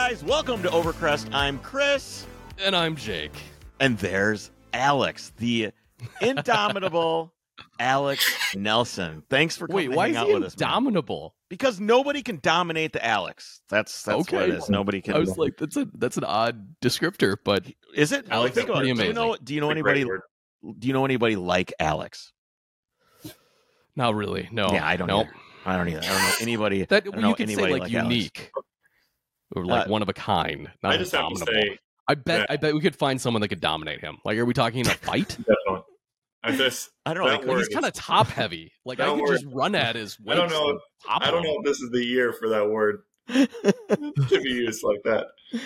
guys, welcome to Overcrest. I'm Chris. And I'm Jake. And there's Alex, the indomitable Alex Nelson. Thanks for coming hang out with us. Indomitable? Because nobody can dominate the Alex. That's okay. What it is. Nobody can. I was like, that's an odd descriptor, but is it? I like that. Pretty amazing. Do you know anybody? Do you know anybody like Alex? Not really. No. Yeah, I don't. Nope. I don't either. I don't know anybody. That I don't know you could say anybody like Alex. unique, or like one of a kind. Not I just have to indomitable. say, I bet we could find someone that could dominate him. Like, are we talking in a fight? definitely. I don't know. That Like, word He's kind of top heavy. Like, I could just run at his I don't weights know. and top I don't him. know if this is the year for that word to be used like that.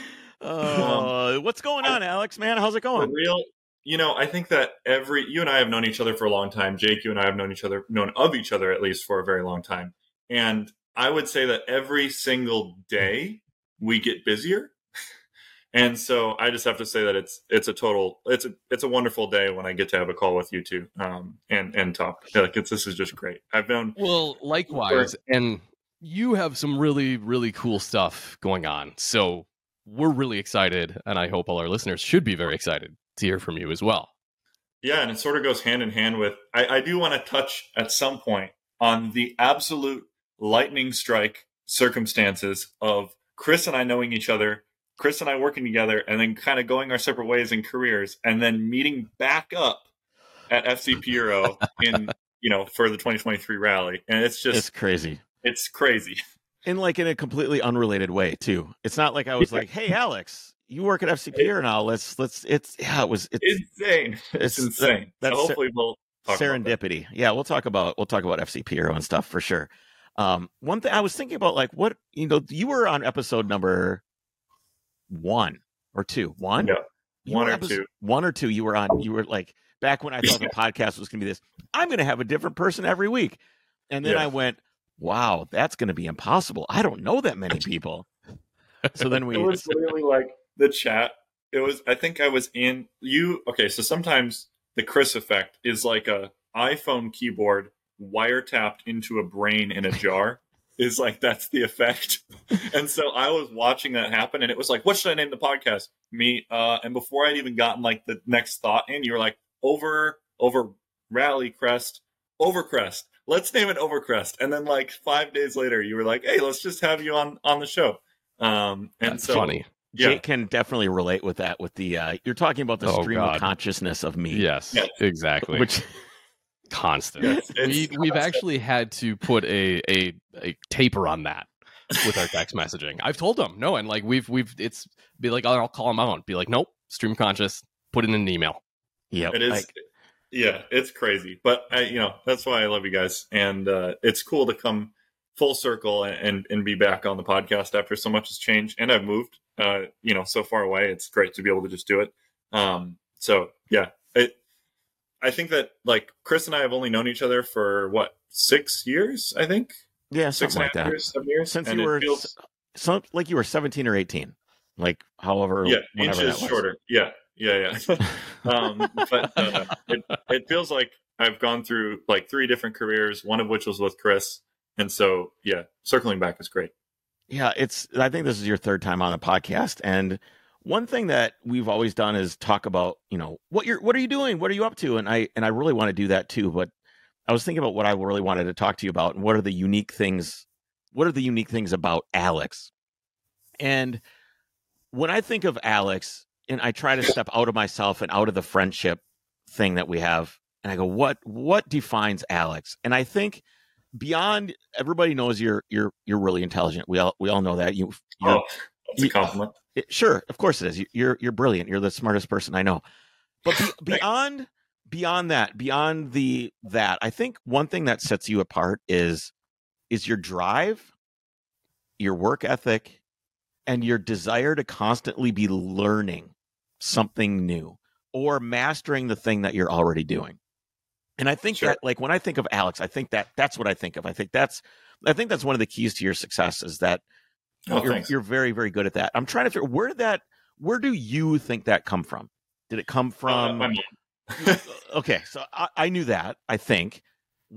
What's going on, Alex? Man, how's it For going? real, I think that you and I have known each other for a long time. Jake, you and I have known of each other at least for a very long time. And I would say that every single day we get busier. And so I just have to say that it's a wonderful day when I get to have a call with you two and talk. This is just great. Well, likewise, and you have some really, really cool stuff going on. So we're really excited, and I hope all our listeners should be very excited to hear from you as well. Yeah, and it sort of goes hand in hand with, I do want to touch at some point on the absolute lightning strike circumstances of Chris and I knowing each other, Chris and I working together, and then kind of going our separate ways in careers, and then meeting back up at FCP Euro for the 2023 rally. And it's crazy. It's crazy. In a completely unrelated way too. It's not like I was like, "Hey, Alex, you work at FCP or now? It's insane. It's insane. That's so hopefully we'll talk serendipity. About that. Yeah, we'll talk about FCP Euro and stuff for sure. One thing I was thinking about, like, what you were on episode number 1 or 2. One? Yeah. You One were or two. 1 or 2. You were like back when I thought the podcast was going to be this. I'm going to have a different person every week, and then I went, wow, that's going to be impossible. I don't know that many people. So then it was literally like the chat. I think I was in you. Okay. So sometimes the Chris effect is like a iPhone keyboard wiretapped into a brain in a jar is like, that's the effect. And so I was watching that happen, and it was like, what should I name the podcast? Me. And before I'd even gotten like the next thought in, you were like, over Rally Crest, Overcrest. Let's name it Overcrest. And then like 5 days later, you were like, hey, let's just have you on the show. And that's so funny. Jake can definitely relate with that. With the you're talking about the stream of consciousness of me. Yes. Exactly. Which constant. We've actually had to put a taper on that with our text messaging. I've told them no, and like we've it's be like, I'll call them out. Be like, nope, stream conscious. Put it in an email. Yeah, it is. Yeah, it's crazy, but that's why I love you guys, and it's cool to come full circle and be back on the podcast after so much has changed, and I've moved, so far away. It's great to be able to just do it. So yeah, I think that like Chris and I have only known each other for 6 years, I think. Yeah, 6 and a half years, 7 years. Since you were like you were 17 or 18, like however. Yeah, inches shorter. Yeah. But it feels like I've gone through like 3 different careers, one of which was with Chris, and so circling back is great. Yeah, I think this is your 3rd time on the podcast, and one thing that we've always done is talk about what are you doing, what are you up to, and I really want to do that too. But I was thinking about what I really wanted to talk to you about, and what are the unique things about Alex. And when I think of Alex, and I try to step out of myself and out of the friendship thing that we have, and I go, what defines Alex? And I think beyond, everybody knows you're really intelligent. We all know that. That's a compliment. Sure, of course it is. You're brilliant. You're the smartest person I know. But beyond that, I think one thing that sets you apart is your drive, your work ethic, and your desire to constantly be learning something new or mastering the thing that you're already doing. And I think that, like, when I think of Alex, I think that's what I think of. I think that's one of the keys to your success is that you're very, very good at that. I'm trying to figure where do you think that come from? Did it come from? My mom. Okay, so I knew that. I think.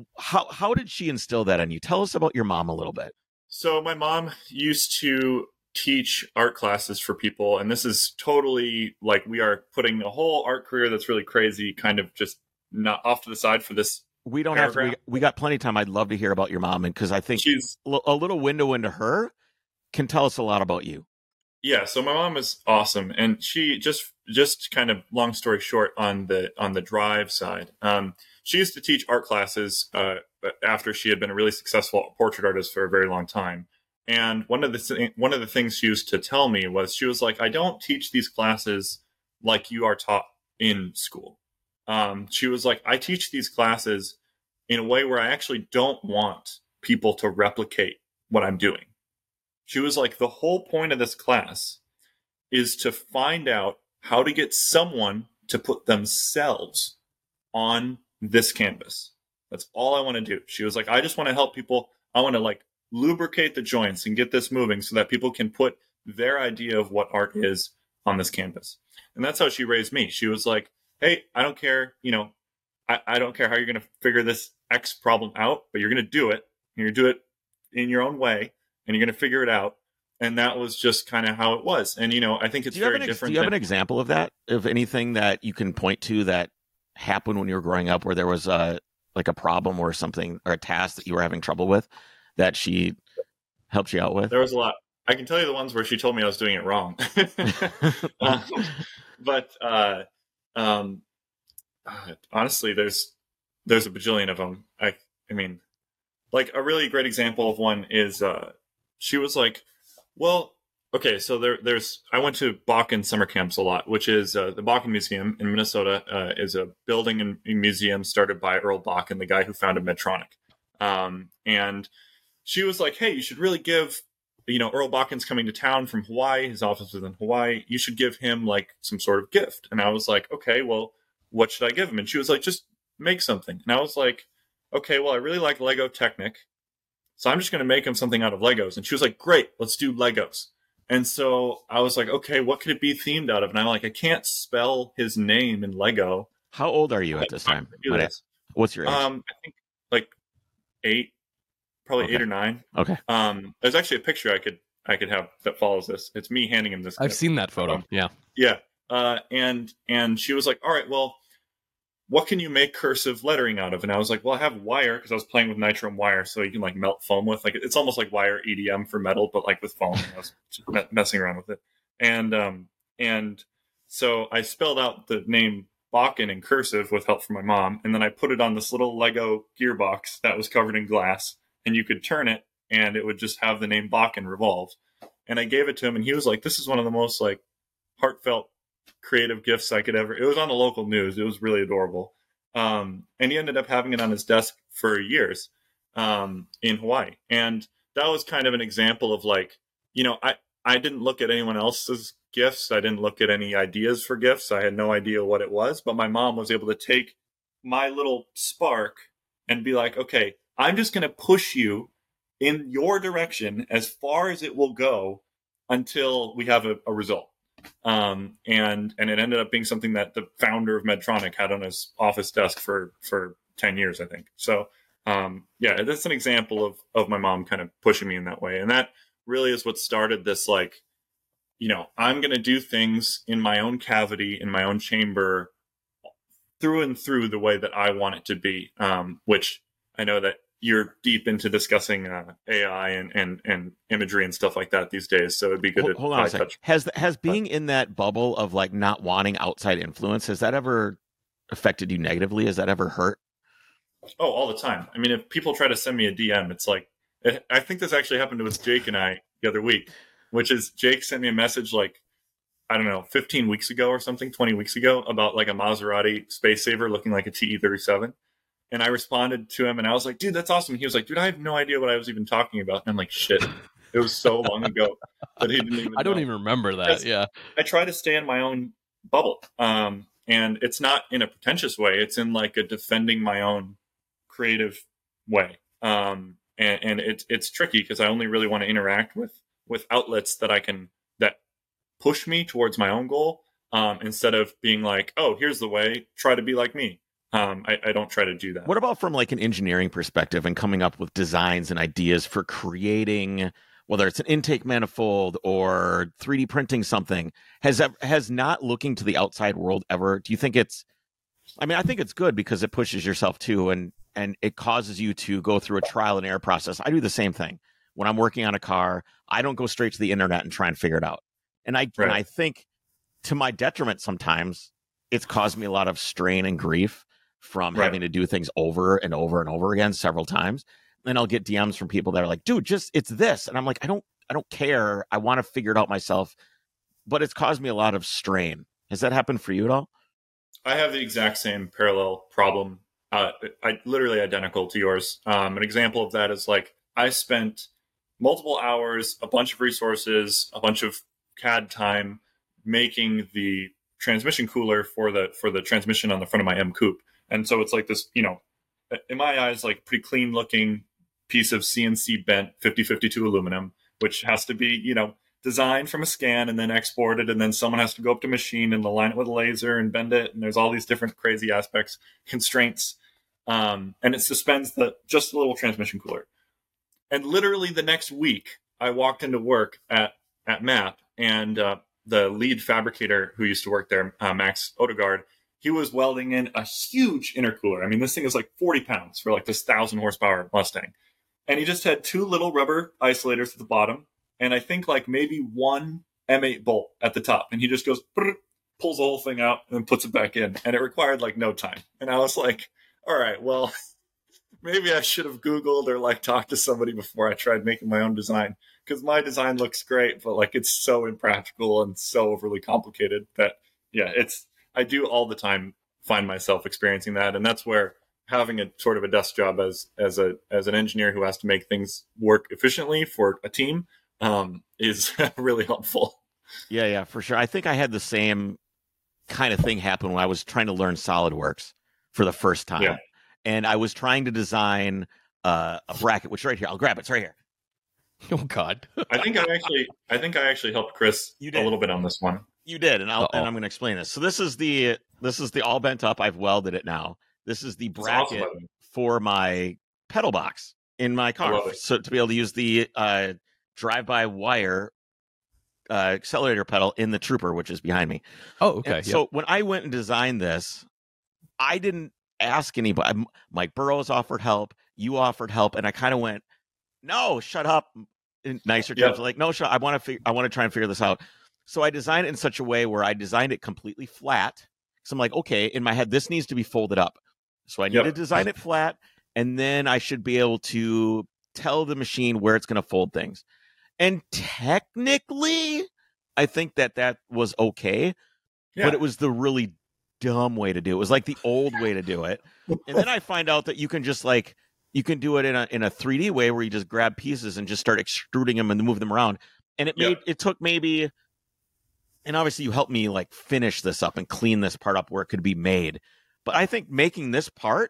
How did she instill that in you? Tell us about your mom a little bit. So my mom used to teach art classes for people, and this is totally like we are putting a whole art career that's really crazy kind of just not off to the side for this. We don't have to. We got plenty of time. I'd love to hear about your mom, and because I think she's a little window into her can tell us a lot about you. Yeah, so my mom is awesome, and she just kind of long story short on the drive side. She used to teach art classes after she had been a really successful portrait artist for a very long time. And one of the things she used to tell me was she was like, I don't teach these classes like you are taught in school. She was like, I teach these classes in a way where I actually don't want people to replicate what I'm doing. She was like, the whole point of this class is to find out how to get someone to put themselves on this canvas. That's all I want to do. She was like, I just want to help people. I want to like lubricate the joints and get this moving so that people can put their idea of what art is on this canvas. And that's how she raised me. She was like, hey, I don't care, I don't care how you're going to figure this X problem out, but you're going to do it. And you're going to do it in your own way, and you're going to figure it out. And that was just kind of how it was. And, I think it's very different. Do you have an example of that, of anything that you can point to that happened when you were growing up where there was a problem or something, or a task that you were having trouble with that she helped you out with? There was a lot. I can tell you the ones where she told me I was doing it wrong. But honestly, there's a bajillion of them. I mean, like a really great example of one is she was like, well, okay, so I went to Bakken summer camps a lot, which is the Bakken Museum in Minnesota is a building and museum started by Earl Bakken, the guy who founded Medtronic. And she was like, hey, you should really give, Earl Bakken's coming to town from Hawaii. His office is in Hawaii. You should give him like some sort of gift. And I was like, okay, well, what should I give him? And she was like, just make something. And I was like, okay, well, I really like Lego Technic, so I'm just going to make him something out of Legos. And she was like, great, let's do Legos. And so I was like, okay, what could it be themed out of? And I'm like, I can't spell his name in Lego. How old are you at this time? What's your age? I think like 8, probably Okay. 8 or 9. Okay. There's actually a picture I could have that follows this. It's me handing him this. I've seen that photo. Yeah. Yeah. And she was like, all right, well, what can you make cursive lettering out of? And I was like, well, I have wire, because I was playing with nitrom wire, so you can like melt foam with. Like, it's almost like wire EDM for metal, but like with foam. I was just messing around with it. And so I spelled out the name Bakken in cursive with help from my mom, and then I put it on this little Lego gearbox that was covered in glass, and you could turn it, and it would just have the name Bakken revolve. And I gave it to him, and he was like, this is one of the most like heartfelt creative gifts I could ever. It was on the local news. It was really adorable. And he ended up having it on his desk for years in Hawaii. And that was kind of an example of like, I didn't look at anyone else's gifts. I didn't look at any ideas for gifts. I had no idea what it was, but my mom was able to take my little spark and be like, okay, I'm just going to push you in your direction as far as it will go until we have a result. And it ended up being something that the founder of Medtronic had on his office desk for 10 years, I think. So, yeah, that's an example of my mom kind of pushing me in that way. And that really is what started this, like, I'm going to do things in my own cavity, in my own chamber, through and through the way that I want it to be, which I know that you're deep into discussing AI and imagery and stuff like that these days. So it'd be good to hold on a second. Has being in that bubble of like not wanting outside influence, has that ever affected you negatively? Has that ever hurt? Oh, all the time. I mean, if people try to send me a DM, it's like, I think this actually happened with Jake and I the other week, which is Jake sent me a message like, I don't know, 15 weeks ago or something, 20 weeks ago, about like a Maserati Space Saver looking like a TE-37. And I responded to him and I was like, dude, that's awesome. He was like, dude, I have no idea what I was even talking about. And I'm like, shit, it was so long ago that he didn't even I don't know. even remember that. Yeah. I try to stay in my own bubble. And it's not in a pretentious way. It's in like a defending my own creative way. And it's tricky because I only really want to interact with outlets that push me towards my own goal, instead of being like, oh, here's the way, try to be like me. I don't try to do that. What about from like an engineering perspective and coming up with designs and ideas for creating whether it's an intake manifold or 3D printing something, has not looking to the outside world ever. Do you think I think it's good because it pushes yourself too, and it causes you to go through a trial and error process. I do the same thing when I'm working on a car. I don't go straight to the internet and try and figure it out. And I think to my detriment sometimes it's caused me a lot of strain and grief from having to do things over and over and over again several times. And I'll get DMs from people that are like, dude, it's this. And I'm like, I don't care. I want to figure it out myself, but it's caused me a lot of strain. Has that happened for you at all? I have the exact same parallel problem. I literally identical to yours. An example of that is like I spent multiple hours, a bunch of resources, a bunch of CAD time making the transmission cooler for the transmission on the front of my M Coupe. And so it's like this, in my eyes, like pretty clean looking piece of CNC bent 5052 aluminum, which has to be, designed from a scan and then exported. And then someone has to go up to machine and align it with a laser and bend it. And there's all these different crazy aspects, constraints. And it suspends just a little transmission cooler. And literally the next week, I walked into work at MAP, and the lead fabricator who used to work there, Max Odegaard, he was welding in a huge intercooler. I mean, this thing is like 40 pounds for like this 1,000 horsepower Mustang. And he just had 2 little rubber isolators at the bottom, and I think like maybe 1 M8 bolt at the top. And he just goes, pulls the whole thing out and then puts it back in. And it required like no time. And I was like, all right, well, maybe I should have Googled or like talked to somebody before I tried making my own design, because my design looks great, but like it's so impractical and so overly complicated that I do all the time find myself experiencing that. And that's where having a sort of a desk job as an engineer who has to make things work efficiently for a team is really helpful. Yeah, for sure. I think I had the same kind of thing happen when I was trying to learn SolidWorks for the first time. Yeah. And I was trying to design a bracket, which is right here. I'll grab it. It's right here. Oh God! I think I actually helped Chris a little bit on this one. You did, and I'm going to explain this. So this is the all bent up. I've welded it now. This is the bracket for my pedal box in my car, so to be able to use the drive-by wire accelerator pedal in the Trooper, which is behind me. Oh, okay. So when I went and designed this, I didn't ask anybody. Mike Burrows offered help. You offered help, and I kind of went, "No, shut up." In nicer terms, like, "No, shut. I want to try and figure this out." So I designed it in such a way where I designed it completely flat. So I'm like, okay, in my head, this needs to be folded up. So I need to design it flat, and then I should be able to tell the machine where it's going to fold things. And technically, I think that was okay, but it was the really dumb way to do it. It was like the old way to do it. And then I find out that you can just you can do it in a 3D way where you just grab pieces and just start extruding them and move them around. And it took maybe, and obviously you helped me like finish this up and clean this part up where it could be made. But I think making this part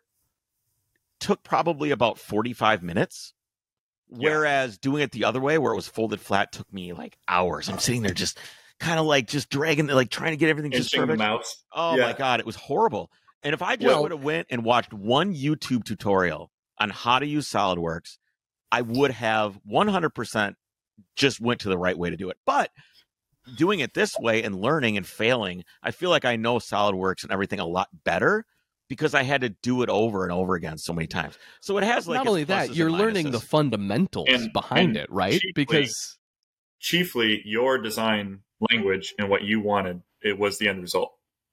took probably about 45 minutes. Whereas doing it the other way where it was folded flat took me like hours. I'm sitting there just kind of like just dragging, like trying to get everything just perfect. Oh my God, it was horrible. And if I just would have went and watched one YouTube tutorial on how to use SolidWorks, I would have 100% just went to the right way to do it. But doing it this way and learning and failing, I feel like I know SolidWorks and everything a lot better because I had to do it over and over again so many times. So it has like not only that, you're learning the fundamentals behind it, right? Because chiefly your design language and what you wanted, it was the end result.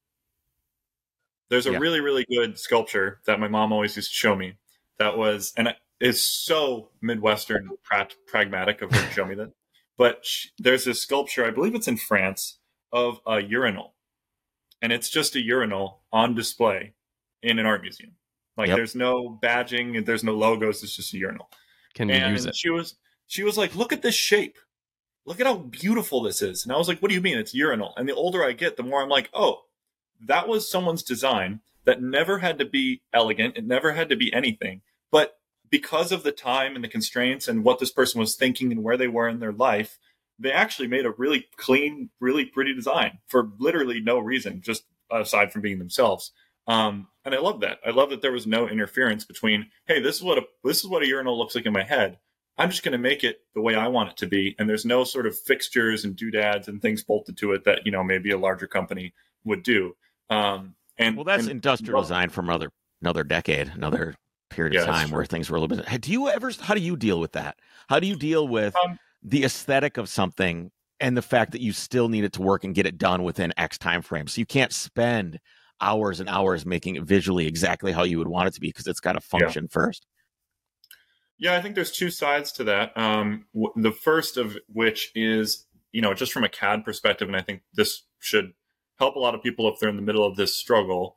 There's a really, really good sculpture that my mom always used to show me. That was, and it's so Midwestern pragmatic of her to show me that. But there's this sculpture, I believe it's in France, of a urinal. And it's just a urinal on display in an art museum. Like there's no badging, there's no logos, it's just a urinal. Can you use it? She was like, look at this shape. Look at how beautiful this is. And I was like, what do you mean it's urinal? And the older I get, the more I'm like, oh, that was someone's design that never had to be elegant. It never had to be anything. But because of the time and the constraints and what this person was thinking and where they were in their life, they actually made a really clean, really pretty design for literally no reason, just aside from being themselves. And I love that. I love that there was no interference between, hey, this is what a urinal looks like in my head, I'm just going to make it the way I want it to be. And there's no sort of fixtures and doodads and things bolted to it that, maybe a larger company would do. That's industrial design from another decade, another period of time where things were a little bit. How do you deal with that? How do you deal with the aesthetic of something and the fact that you still need it to work and get it done within X time frame? So you can't spend hours and hours making it visually exactly how you would want it to be because it's got to function first. Yeah, I think there's two sides to that. The first of which is, just from a CAD perspective, and I think this should help a lot of people if they're in the middle of this struggle.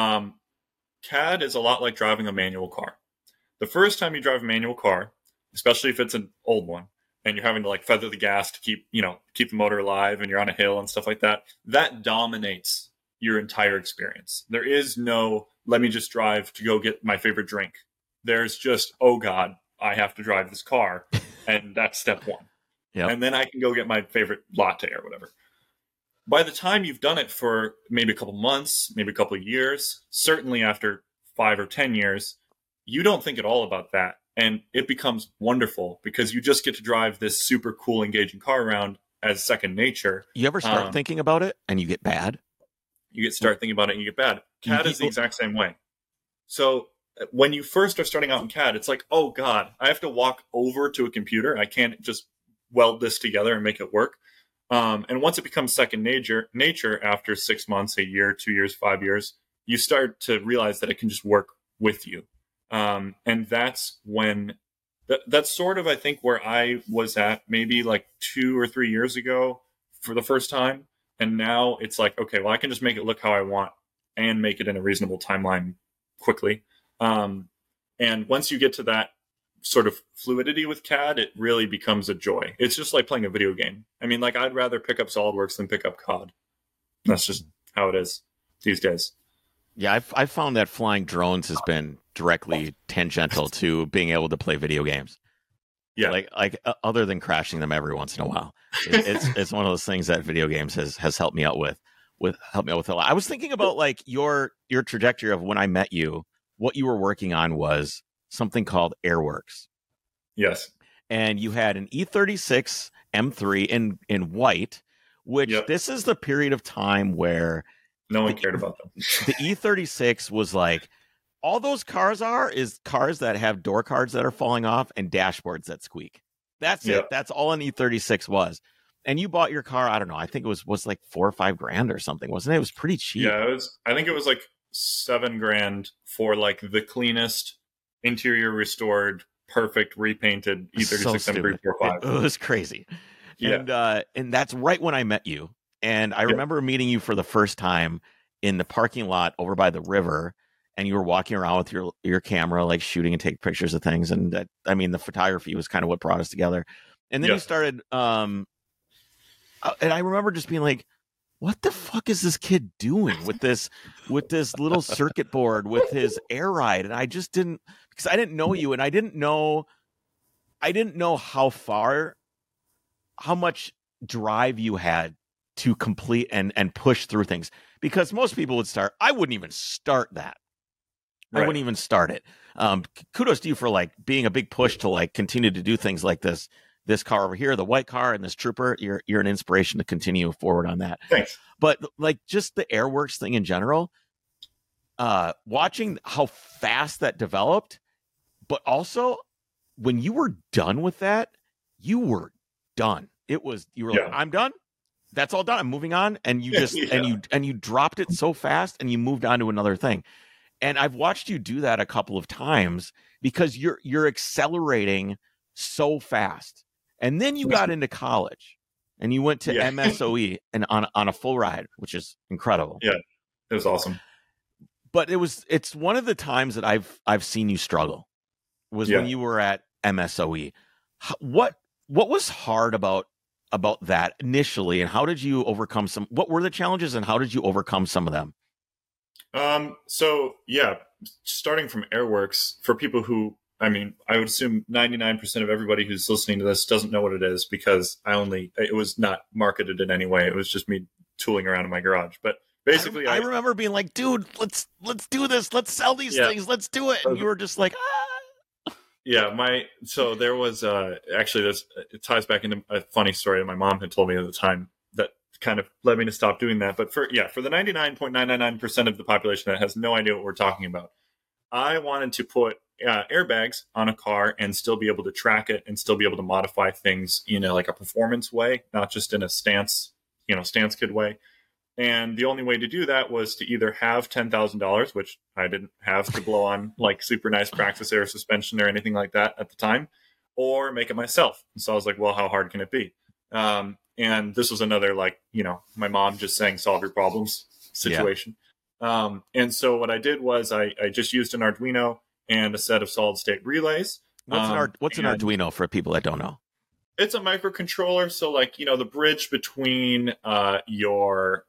CAD is a lot like driving a manual car. The first time you drive a manual car, especially if it's an old one, and you're having to like feather the gas to keep the motor alive, and you're on a hill and stuff like that, that dominates your entire experience. There is no, let me just drive to go get my favorite drink. There's just, oh God, I have to drive this car. And that's step one. Yep. And then I can go get my favorite latte or whatever. By the time you've done it for maybe a couple months, maybe a couple of years, certainly after 5 or 10 years, you don't think at all about that. And it becomes wonderful because you just get to drive this super cool, engaging car around as second nature. You ever start thinking about it and you get bad? You start thinking about it and you get bad. CAD is the exact same way. So when you first are starting out in CAD, it's like, oh God, I have to walk over to a computer. I can't just weld this together and make it work. And once it becomes second nature after 6 months, a year, 2 years, 5 years, you start to realize that it can just work with you. And that's when that's sort of, I think, where I was at maybe like 2 or 3 years ago for the first time. And now it's like, okay, well, I can just make it look how I want and make it in a reasonable timeline quickly. And once you get to that sort of fluidity with CAD, it really becomes a joy. It's just like playing a video game. I mean, like, I'd rather pick up SolidWorks than pick up COD. That's just how it is these days. Yeah, I've found that flying drones has been directly tangential to being able to play video games. Yeah, like other than crashing them every once in a while, it's one of those things that video games has helped me out with a lot. I was thinking about like your trajectory of when I met you. What you were working on was something called Airworks. Yes, and you had an E36 M3 in white, which this is the period of time where no one cared about them. The E36 was like, all those cars is cars that have door cards that are falling off and dashboards that squeak. That's it. That's all an E36 was. And you bought your car, I don't know, I think it was like $4 or $5 grand or something, wasn't it? It was pretty cheap. Yeah, I think it was like $7 grand for like the cleanest, interior restored, perfect, repainted E36 so M345. It was crazy. Yeah. And that's right when I met you. And I remember meeting you for the first time in the parking lot over by the river. And you were walking around with your camera, like shooting and taking pictures of things. And the photography was kind of what brought us together. And then you started, and I remember just being like, what the fuck is this kid doing with this little circuit board with his air ride? And I just didn't, because I didn't know you, and I didn't know how much drive you had to complete and push through things. Because most people would start, I wouldn't even start that. Right. I wouldn't even start it. Kudos to you for like being a big push to like continue to do things like this car over here, the white car and this trooper. You're an inspiration to continue forward on that. Thanks. But like just the Airworks thing in general, watching how fast that developed, but also when you were done with that, you were done. You were like, I'm done. That's all done. I'm moving on. And you just and you dropped it so fast and you moved on to another thing. And I've watched you do that a couple of times because you're accelerating so fast. And then you got into college and you went to MSOE and on a full ride, which is incredible. Yeah, it was awesome. But it's one of the times that I've seen you struggle was when you were at MSOE. What was hard about that initially, and how did you overcome what were the challenges and how did you overcome some of them? So starting from Airworks, for people who, I mean, I would assume 99% of everybody who's listening to this doesn't know what it is because it was not marketed in any way. It was just me tooling around in my garage. But basically, I remember being like, dude, let's do this. Let's sell these things. Let's do it. And you were just like, ah. So there was actually this, it ties back into a funny story that my mom had told me at the time that kind of led me to stop doing that. But for the 99.999% of the population that has no idea what we're talking about, I wanted to put airbags on a car and still be able to track it and still be able to modify things in a performance way, not just in a stance kid way. And the only way to do that was to either have $10,000, which I didn't have to blow on super nice practice air suspension or anything like that at the time, or make it myself. And so I was like, well, how hard can it be? And this was another my mom just saying solve your problems situation. Yeah. And so what I did was I just used an Arduino and a set of solid state relays. What's an Arduino for people that don't know? It's a microcontroller. So the bridge between your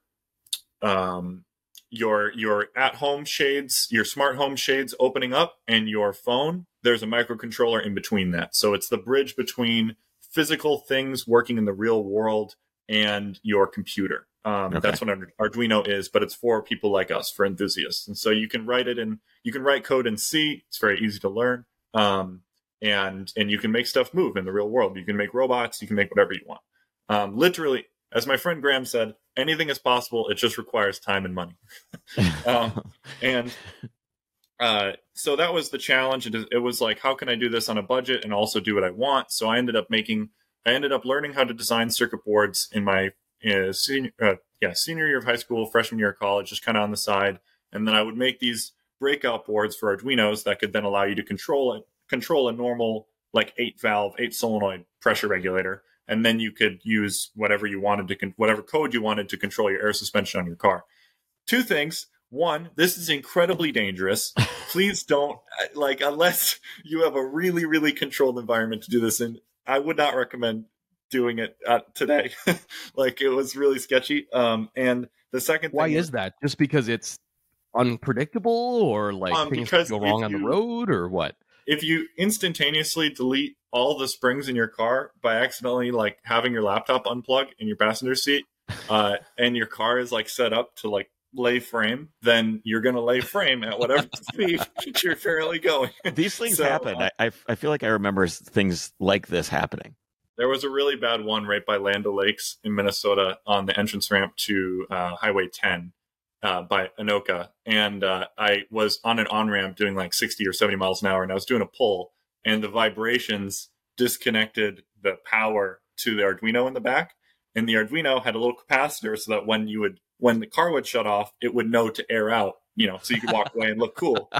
at-home shades, your smart home shades opening up, and your phone, there's a microcontroller in between that. So it's the bridge between physical things working in the real world and your computer. Okay. That's what Arduino is, but it's for people like us, for enthusiasts. And so you can write code in C. It's very easy to learn. And you can make stuff move in the real world. You can make robots. You can make whatever you want. Literally, as my friend Graham said, anything is possible. It just requires time and money. So that was the challenge. It was like, how can I do this on a budget and also do what I want? So I ended up learning how to design circuit boards in my senior year of high school, freshman year of college, just kind of on the side. And then I would make these breakout boards for Arduinos that could then allow you to control a normal 8 solenoid pressure regulator. And then you could use whatever code you wanted to control your air suspension on your car. Two things. One, this is incredibly dangerous. Please don't, unless you have a really, really controlled environment to do this in, I would not recommend doing it today. It was really sketchy. And the second thing. Why is that? Just because it's unpredictable, or things go wrong on the road, or what? If you instantaneously delete all the springs in your car by accidentally having your laptop unplug in your passenger seat, and your car is set up to lay frame, then you're going to lay frame at whatever speed you're currently going. These things happen. I feel like I remember things like this happening. There was a really bad one right by Land O'Lakes in Minnesota on the entrance ramp to Highway 10 by Anoka. And I was on an on-ramp doing 60 or 70 miles an hour, and I was doing a pull, and the vibrations disconnected the power to the Arduino in the back. And the Arduino had a little capacitor so that when the car would shut off, it would know to air out, so you could walk away and look cool.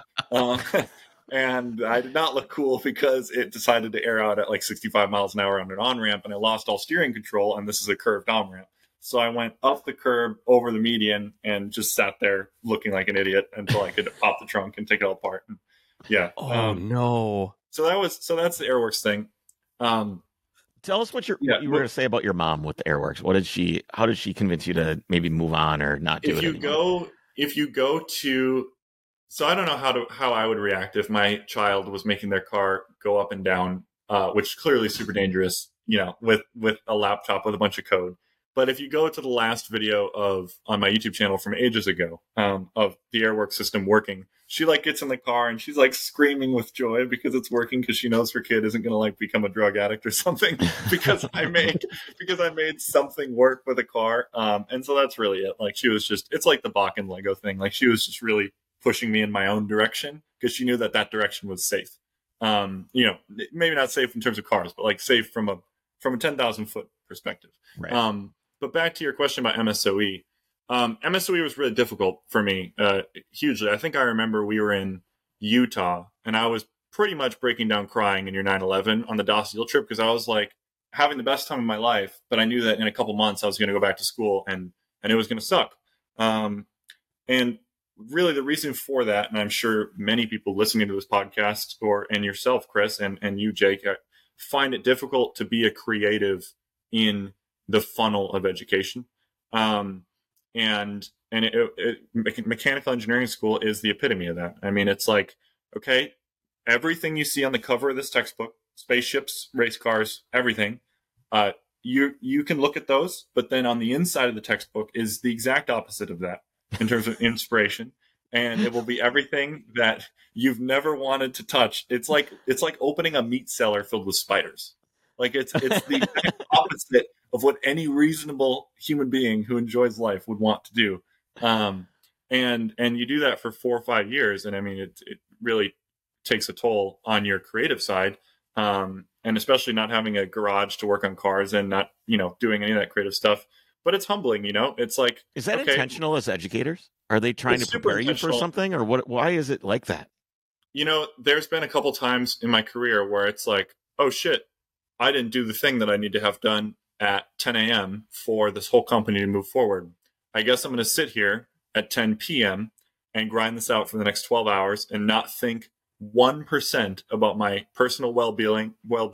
And I did not look cool because it decided to air out at 65 miles an hour on an on-ramp, and I lost all steering control, and this is a curved on-ramp. So I went up the curb over the median and just sat there looking like an idiot until I could pop the trunk and take it all apart. And, yeah. Oh, no. So that's the Airworks thing. Tell us what you were going to say about your mom with the Airworks. How did she convince you to maybe move on or not do it anymore? If you go to, so I don't know how I would react if my child was making their car go up and down, which clearly is super dangerous, with a laptop with a bunch of code. But if you go to the last video on my YouTube channel from ages ago, of the Airworks system working, she gets in the car and she's screaming with joy because it's working, because she knows her kid isn't going to become a drug addict or something because I made something work with a car. And so that's really it. She was just, it's like the Bakken Lego thing. She was just really pushing me in my own direction because she knew that direction was safe. Maybe not safe in terms of cars, but safe from a 10,000 foot perspective. Right. But back to your question about MSOE. MSOE was really difficult for me, hugely. I think I remember we were in Utah, and I was pretty much breaking down crying in your 9/11 on the DOS Yield trip because I was having the best time of my life, but I knew that in a couple months I was going to go back to school and it was going to suck. And really the reason for that, and I'm sure many people listening to this podcast and yourself, Chris, and you, Jake, find it difficult to be a creative in the funnel of education. And mechanical engineering school is the epitome of that. I mean, it's okay, everything you see on the cover of this textbook, spaceships, race cars, everything, you can look at those, but then on the inside of the textbook is the exact opposite of that in terms of inspiration. and it will be everything that you've never wanted to touch. It's like opening a meat cellar filled with spiders. Like it's the exact opposite of what any reasonable human being who enjoys life would want to do. And you do that for 4 or 5 years, and I mean it really takes a toll on your creative side. And especially not having a garage to work on cars and not, doing any of that creative stuff. But it's humbling, It's like, is that intentional as educators? Are they trying to prepare you for something, or what? Why is it like that? There's been a couple times in my career where it's like, oh shit, I didn't do the thing that I need to have done at 10 a.m. for this whole company to move forward. I guess I'm going to sit here at 10 p.m. and grind this out for the next 12 hours and not think 1% about my personal well-being,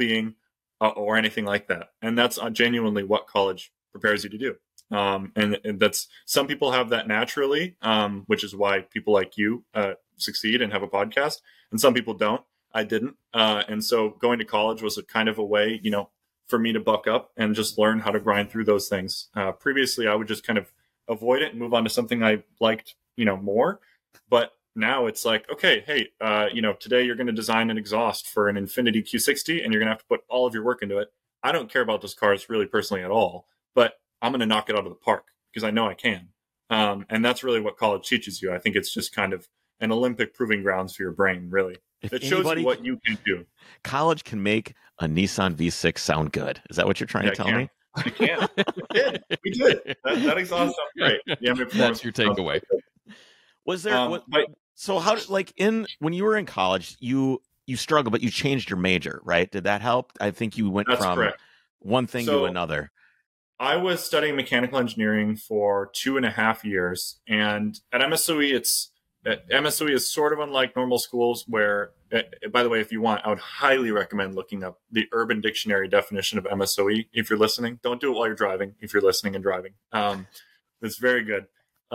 or anything like that. And that's genuinely what college prepares you to do. And that's, some people have that naturally, which is why people like you succeed and have a podcast, and some people don't. I didn't. And so going to college was a kind of a way, for me to buck up and just learn how to grind through those things. Previously, I would just kind of avoid it and move on to something I liked, more. But now it's like, okay, hey, today you're going to design an exhaust for an Infiniti Q60, and you're going to have to put all of your work into it. I don't care about those cars really personally at all, but I'm going to knock it out of the park because I know I can. And that's really what college teaches you. I think it's just kind of an Olympic proving grounds for your brain, really. It shows you what you can do. College can make a Nissan V6 sound good. Is that what you're trying to tell me? I can. We did. That exhaust sounds great. Yeah, that's your takeaway. Was there? So how did, when you were in college, you struggled, but you changed your major, right? Did that help? I think you went from correct. One thing to another. I was studying mechanical engineering for 2.5 years, and at MSOE, MSOE is sort of unlike normal schools where, by the way, if you want, I would highly recommend looking up the Urban Dictionary definition of MSOE if you're listening. Don't do it while you're driving if you're listening and driving. It's very good.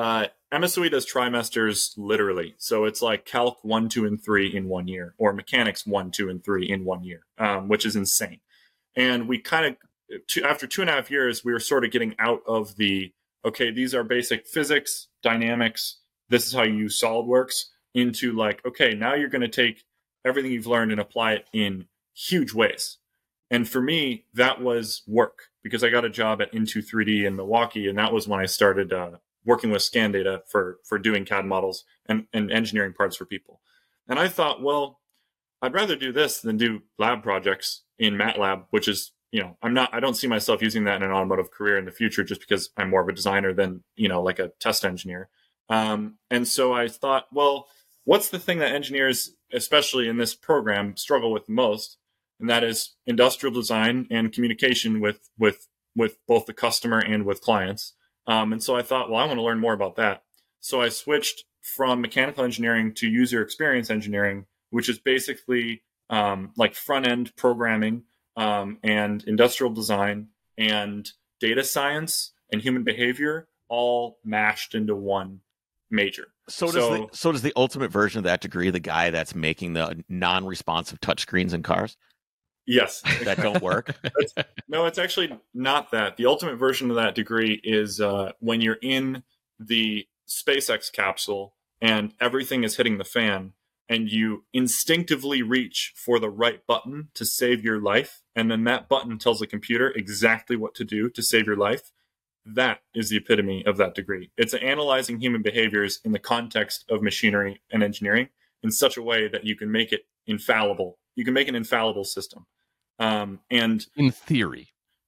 MSOE does trimesters literally. So it's like Calc 1, 2, and 3 in 1 year, or Mechanics 1, 2, and 3 in 1 year, which is insane. And we kind of, after 2.5 years, we were sort of getting out of okay, these are basic physics, dynamics, this is how you use SolidWorks, into like, okay, now you're going to take everything you've learned and apply it in huge ways. And for me, that was work, because I got a job at Into3D in Milwaukee, and that was when I started working with scan data for doing CAD models and engineering parts for people. And I thought, well, I'd rather do this than do lab projects in MATLAB, which is, I don't see myself using that in an automotive career in the future, just because I'm more of a designer than, like a test engineer. And so I thought, well, what's the thing that engineers, especially in this program, struggle with the most? And that is industrial design and communication with both the customer and with clients. And so I thought, well, I want to learn more about that. So I switched from mechanical engineering to user experience engineering, which is basically like front-end programming and industrial design and data science and human behavior all mashed into one major. So does the ultimate version of that degree, the guy that's making the non-responsive touchscreens in cars? Yes. That don't work? No, it's actually not that. The ultimate version of that degree is when you're in the SpaceX capsule and everything is hitting the fan, and you instinctively reach for the right button to save your life, and then that button tells the computer exactly what to do to save your life. That is the epitome of that degree. It's analyzing human behaviors in the context of machinery and engineering in such a way that you can make it infallible. You can make an infallible system. And in theory,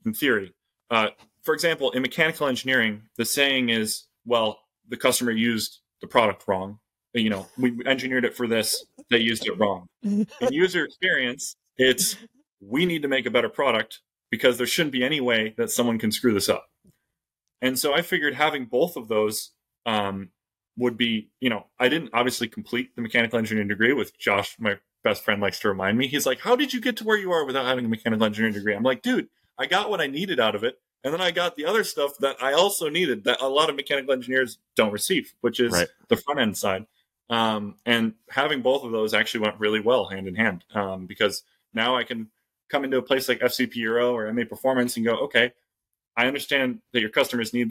for example, in mechanical engineering, the saying is, well, the customer used the product wrong. We engineered it for this, they used it wrong. In user experience, it's, we need to make a better product because there shouldn't be any way that someone can screw this up. And so I figured having both of those would be, I didn't obviously complete the mechanical engineering degree, with Josh, my best friend, likes to remind me. He's like, how did you get to where you are without having a mechanical engineering degree? I'm like, dude, I got what I needed out of it. And then I got the other stuff that I also needed that a lot of mechanical engineers don't receive, which is the front end side. And having both of those actually went really well hand in hand, because now I can come into a place like FCP Euro or MA Performance and go, okay, I understand that your customers need this.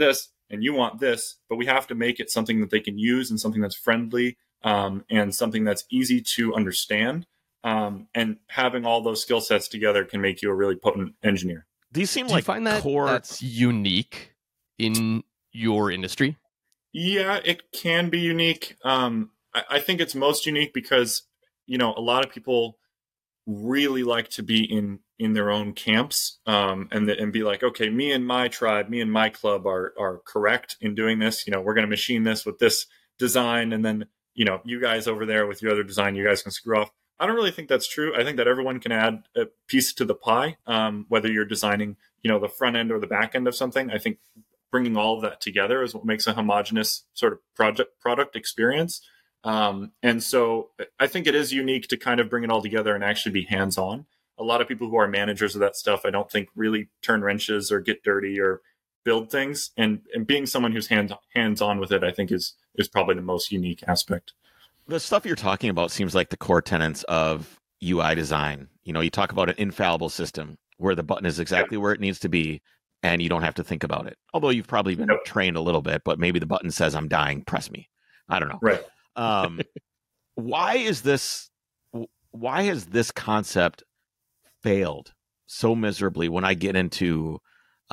and you want this, but we have to make it something that they can use and something that's friendly, and something that's easy to understand. And having all those skill sets together can make you a really potent engineer. These seem Do like you find that core. that's unique in your industry? Yeah, it can be unique. I think it's most unique because, a lot of people really like to be in their own camps, and be like, okay, me and my tribe, me and my club are correct in doing this. We're going to machine this with this design, and then you guys over there with your other design, you guys can screw off. I don't really think that's true. I think that everyone can add a piece to the pie, whether you're designing the front end or the back end of something. I think bringing all of that together is what makes a homogeneous sort of product experience. And so I think it is unique to kind of bring it all together and actually be hands-on. A lot of people who are managers of that stuff, I don't think really turn wrenches or get dirty or build things. And being someone who's hands-on with it, I think is probably the most unique aspect. The stuff you're talking about seems like the core tenets of UI design. You talk about an infallible system where the button is exactly where it needs to be, and you don't have to think about it. Although you've probably been trained a little bit, but maybe the button says, "I'm dying, press me." I don't know. Right. Why has this concept failed so miserably when I get into,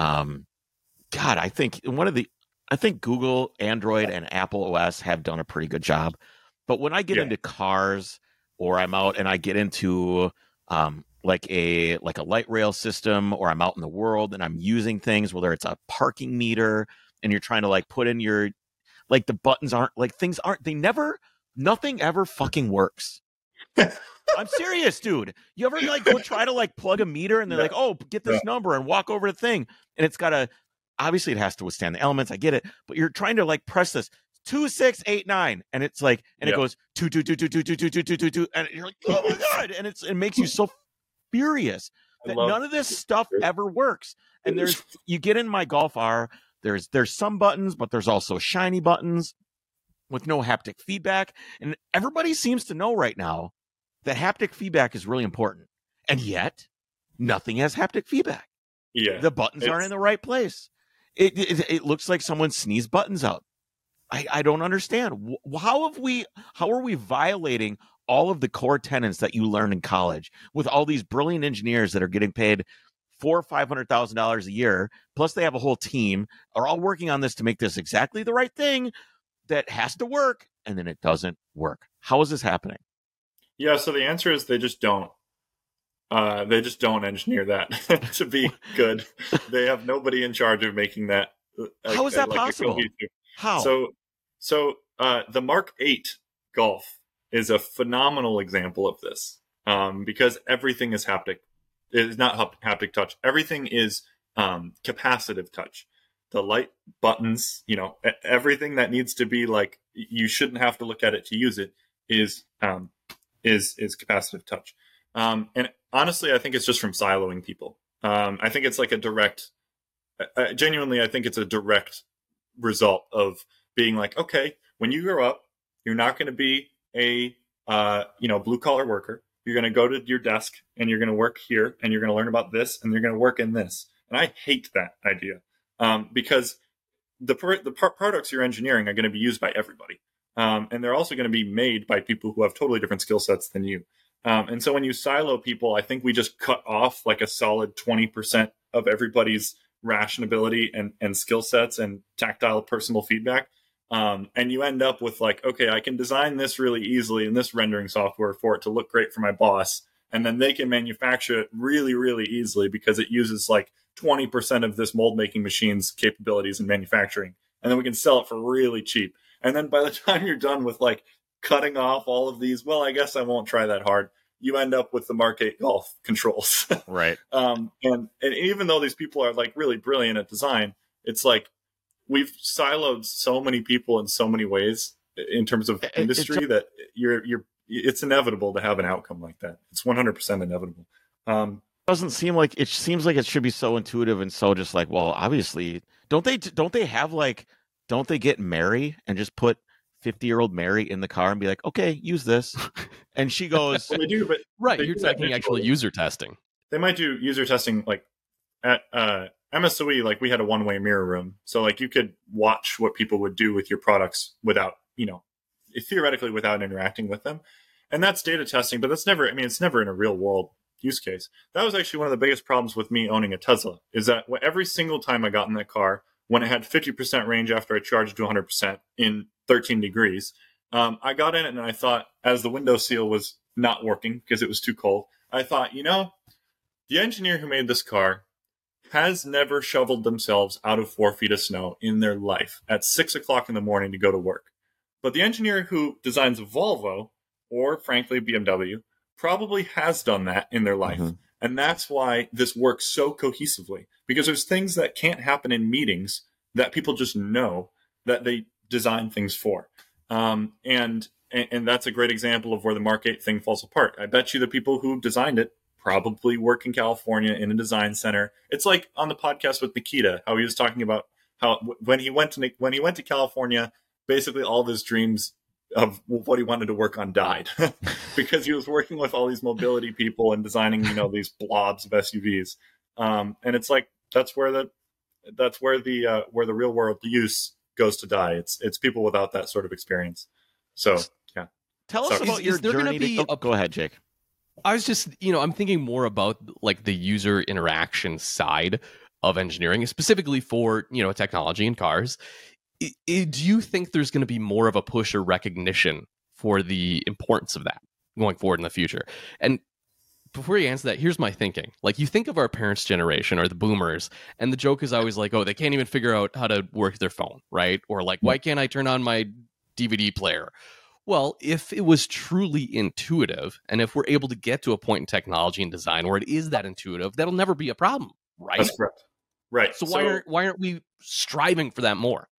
I think Google, Android, and Apple OS have done a pretty good job. But when I get into cars, or I'm out and I get into like a light rail system, or I'm out in the world and I'm using things, whether it's a parking meter and you're trying to like put in your, like the buttons aren't like things aren't, nothing ever fucking works. I'm serious, dude. You ever like go try to like plug a meter and they're like, oh, get this number and walk over the thing. And it's obviously it has to withstand the elements. I get it. But you're trying to like press this 2689 and it's like, and it goes 222222222, and you're like, oh my God. And it makes you so furious that none of this stuff ever works. And you get in my Golf R, there's some buttons, but there's also shiny buttons with no haptic feedback. And everybody seems to know right now that haptic feedback is really important. And yet, nothing has haptic feedback. Yeah. The buttons aren't in the right place. It looks like someone sneezed buttons out. I don't understand. How are we violating all of the core tenets that you learn in college with all these brilliant engineers that are getting paid $400,000 or $500,000 a year, plus they have a whole team, are all working on this to make this exactly the right thing that has to work, and then it doesn't work. How is this happening? Yeah, so the answer is they just don't. They just don't engineer that to be good. They have nobody in charge of making that. How is that possible? How? So the Mark 8 Golf is a phenomenal example of this, because everything is haptic. It is not haptic touch. Everything is capacitive touch. The light buttons, everything that needs to be like, you shouldn't have to look at it to use it, is capacitive touch. And honestly, I think it's just from siloing people. I think it's like a direct, genuinely, I think it's a direct result of being like, okay, when you grow up, you're not going to be a blue collar worker. You're going to go to your desk and you're going to work here and you're going to learn about this and you're going to work in this. And I hate that idea, because the products you're engineering are going to be used by everybody. And they're also going to be made by people who have totally different skill sets than you. And so when you silo people, I think we just cut off like a solid 20% of everybody's rationability and skill sets and tactile personal feedback. And you end up with like, okay, I can design this really easily in this rendering software for it to look great for my boss. And then they can manufacture it really, really easily because it uses like 20% of this mold making machine's capabilities in manufacturing. And then we can sell it for really cheap. And then by the time you're done with like cutting off all of these, well, I guess I won't try that hard, you end up with the Mark 8 Golf controls. Right. And even though these people are like really brilliant at design, it's like we've siloed so many people in so many ways in terms of industry that it's inevitable to have an outcome like that. It's 100% inevitable. Doesn't seem like it. Seems like it should be so intuitive and so just like, well, obviously, don't they get Mary and just put 50-year-old Mary in the car and be like, okay, use this. And she goes, well, they do, but right. You're talking actual user testing. They might do user testing like at MSOE, like we had a one-way mirror room. So like you could watch what people would do with your products without, theoretically without interacting with them. And that's data testing, but that's never, it's never in a real world use case. That was actually one of the biggest problems with me owning a Tesla, is that every single time I got in that car, when it had 50% range after I charged to 100% in 13 degrees, I got in it and I thought, as the window seal was not working because it was too cold, I thought, the engineer who made this car has never shoveled themselves out of 4 feet of snow in their life at 6 o'clock in the morning to go to work. But the engineer who designs a Volvo, or frankly BMW, probably has done that in their life. Mm-hmm. And that's why this works so cohesively, because there's things that can't happen in meetings that people just know that they design things for. And that's a great example of where the Mark 8 thing falls apart. I bet you the people who designed it probably work in California in a design center. It's like on the podcast with Nikita, how he was talking about how when he went to California, basically all of his dreams of what he wanted to work on died because he was working with all these mobility people and designing, these blobs of SUVs. And it's like, that's where the real world use goes to die. It's people without that sort of experience. So, yeah. Tell us about your journey. Go ahead, Jake. I was just, I'm thinking more about like the user interaction side of engineering, specifically for, technology in cars. Do you think there's going to be more of a push or recognition for the importance of that going forward in the future? And before you answer that, here's my thinking. Like, you think of our parents' generation or the boomers, and the joke is always like, oh, they can't even figure out how to work their phone, right? Or like, why can't I turn on my DVD player? Well, if it was truly intuitive, and if we're able to get to a point in technology and design where it is that intuitive, that'll never be a problem, right? That's correct. Right. So why aren't we striving for that more?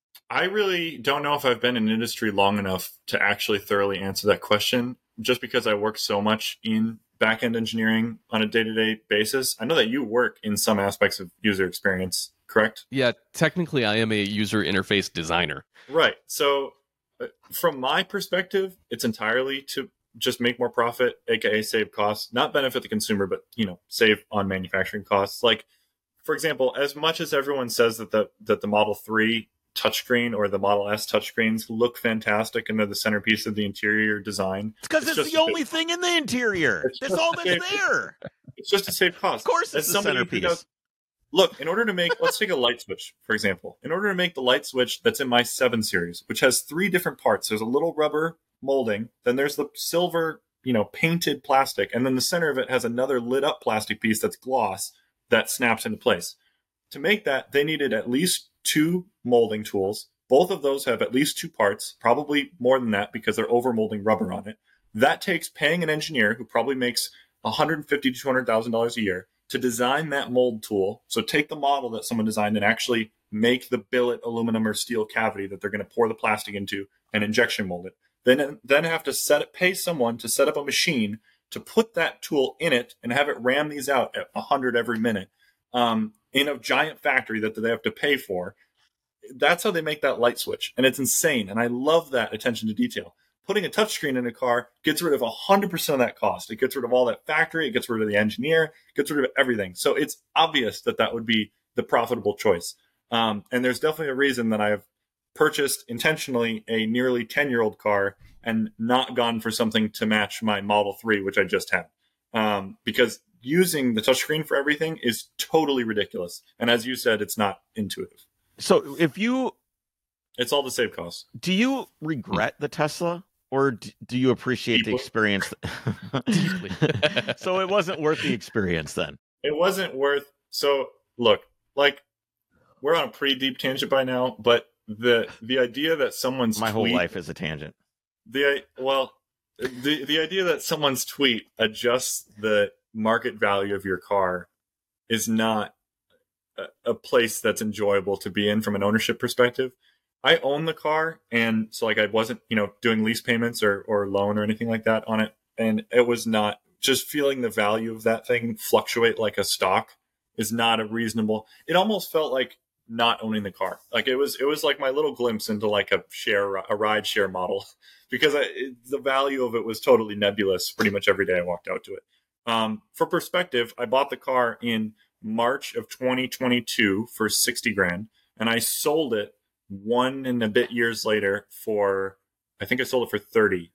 I really don't know if I've been in industry long enough to actually thoroughly answer that question, just because I work so much in back-end engineering on a day-to-day basis. I know that you work in some aspects of user experience, correct? Yeah, technically I am a user interface designer. Right. So from my perspective, it's entirely to just make more profit, aka save costs, not benefit the consumer, but save on manufacturing costs. Like, for example, as much as everyone says that the Model 3 touchscreen or the Model S touchscreens look fantastic and they're the centerpiece of the interior design, it's because it's the only thing in the interior. That's all that's there. It's just to save costs. Of course, it's the centerpiece. Look, in order to make, let's take a light switch, for example. In order to make the light switch that's in my 7 series, which has 3 different parts, there's a little rubber molding, then there's the silver, painted plastic, and then the center of it has another lit up plastic piece that's gloss that snaps into place. To make that, they needed at least 2 molding tools. Both of those have at least 2 parts, probably more than that because they're over molding rubber on it. That takes paying an engineer who probably makes $150,000 to $200,000 a year to design that mold tool. So take the model that someone designed and actually make the billet aluminum or steel cavity that they're going to pour the plastic into and injection mold it. Then have to pay someone to set up a machine to put that tool in it and have it ram these out at 100 every minute in a giant factory that they have to pay for. That's how they make that light switch. And it's insane. And I love that attention to detail. Putting a touchscreen in a car gets rid of 100% of that cost. It gets rid of all that factory. It gets rid of the engineer. It gets rid of everything. So it's obvious that would be the profitable choice. And there's definitely a reason that I have purchased intentionally a nearly 10-year-old car and not gone for something to match my Model 3, which I just had. Because using the touchscreen for everything is totally ridiculous. And as you said, it's not intuitive. So it's all to save costs. Do you regret the Tesla? Or do you appreciate the experience? Deeply. So it wasn't worth the experience then? It wasn't worth... So, look, like, we're on a pretty deep tangent by now, but the idea that someone's My whole life is a tangent. The idea that someone's tweet adjusts the market value of your car is not a place that's enjoyable to be in from an ownership perspective. I own the car, and so like I wasn't, doing lease payments or loan or anything like that on it. And it was not just feeling the value of that thing fluctuate like a stock is not a reasonable. It almost felt like not owning the car. Like it was like my little glimpse into like a ride share model because the value of it was totally nebulous pretty much every day I walked out to it. For perspective, I bought the car in March of 2022 for 60 grand, and I sold it 1 and a bit years later for, I think I sold it for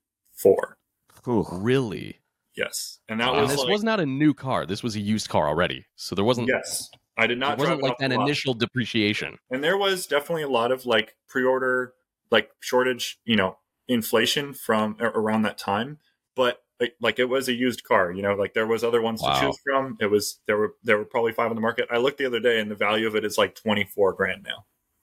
34. Ooh. Really? Yes, and that And was this like, was not a new car. This was a used car already. So there wasn't. yes, I did not. It wasn't drive it like off the that lot. initial depreciation. And there was definitely a lot of like pre-order, like shortage, inflation from around that time. But like it was a used car, like there was other ones to choose from. There were probably 5 on the market. I looked the other day, and the value of it is like 24 grand now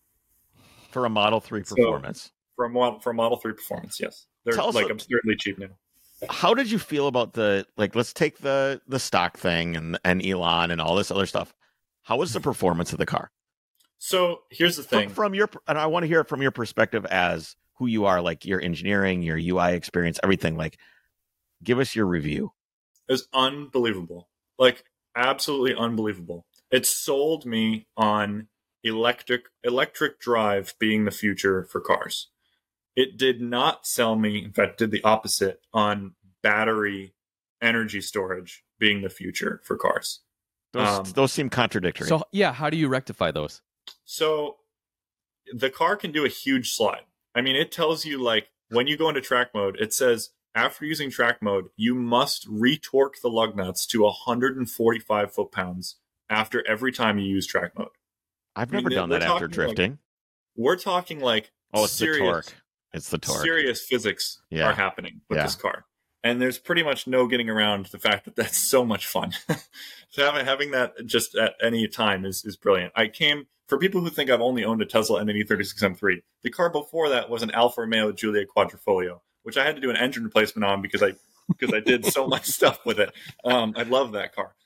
For a Model 3 performance. For a Model 3 performance, yes, they're like absurdly cheap now. How did you feel about let's take the stock thing and Elon and all this other stuff. How was the performance of the car? So here's the thing. And I want to hear it from your perspective as who you are, like your engineering, your UI experience, everything. Like, give us your review. It was unbelievable. Like, absolutely unbelievable. It sold me on electric drive being the future for cars. It did not sell me, in fact, did the opposite, on battery energy storage being the future for cars. Those seem contradictory. So, yeah, how do you rectify those? So the car can do a huge slide. I mean, it tells you, like, when you go into track mode, it says, after using track mode, you must retorque the lug nuts to 145 foot-pounds after every time you use track mode. I've never done that after drifting. We're talking like it's the torque. It's the torque. Serious physics are happening with this car. And there's pretty much no getting around the fact that that's so much fun. So having that just at any time is brilliant. For people who think I've only owned a Tesla and an E36 M3, the car before that was an Alfa Romeo Giulia Quadrifoglio, which I had to do an engine replacement on because I did so much stuff with it. I love that car.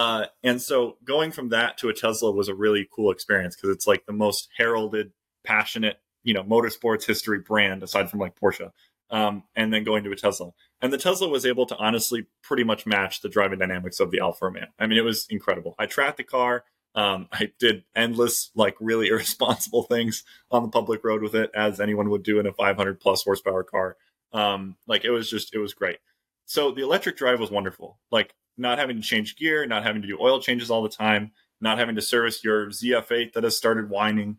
And so going from that to a Tesla was a really cool experience because it's like the most heralded, passionate, motorsports history brand aside from like Porsche. And then going to a Tesla. And the Tesla was able to honestly pretty much match the driving dynamics of the Alfa Romeo. I mean, it was incredible. I tracked the car. I did endless, like really irresponsible things on the public road with it, as anyone would do in a 500 plus horsepower car. It was great. So the electric drive was wonderful. Like not having to change gear, not having to do oil changes all the time, not having to service your ZF8 that has started whining.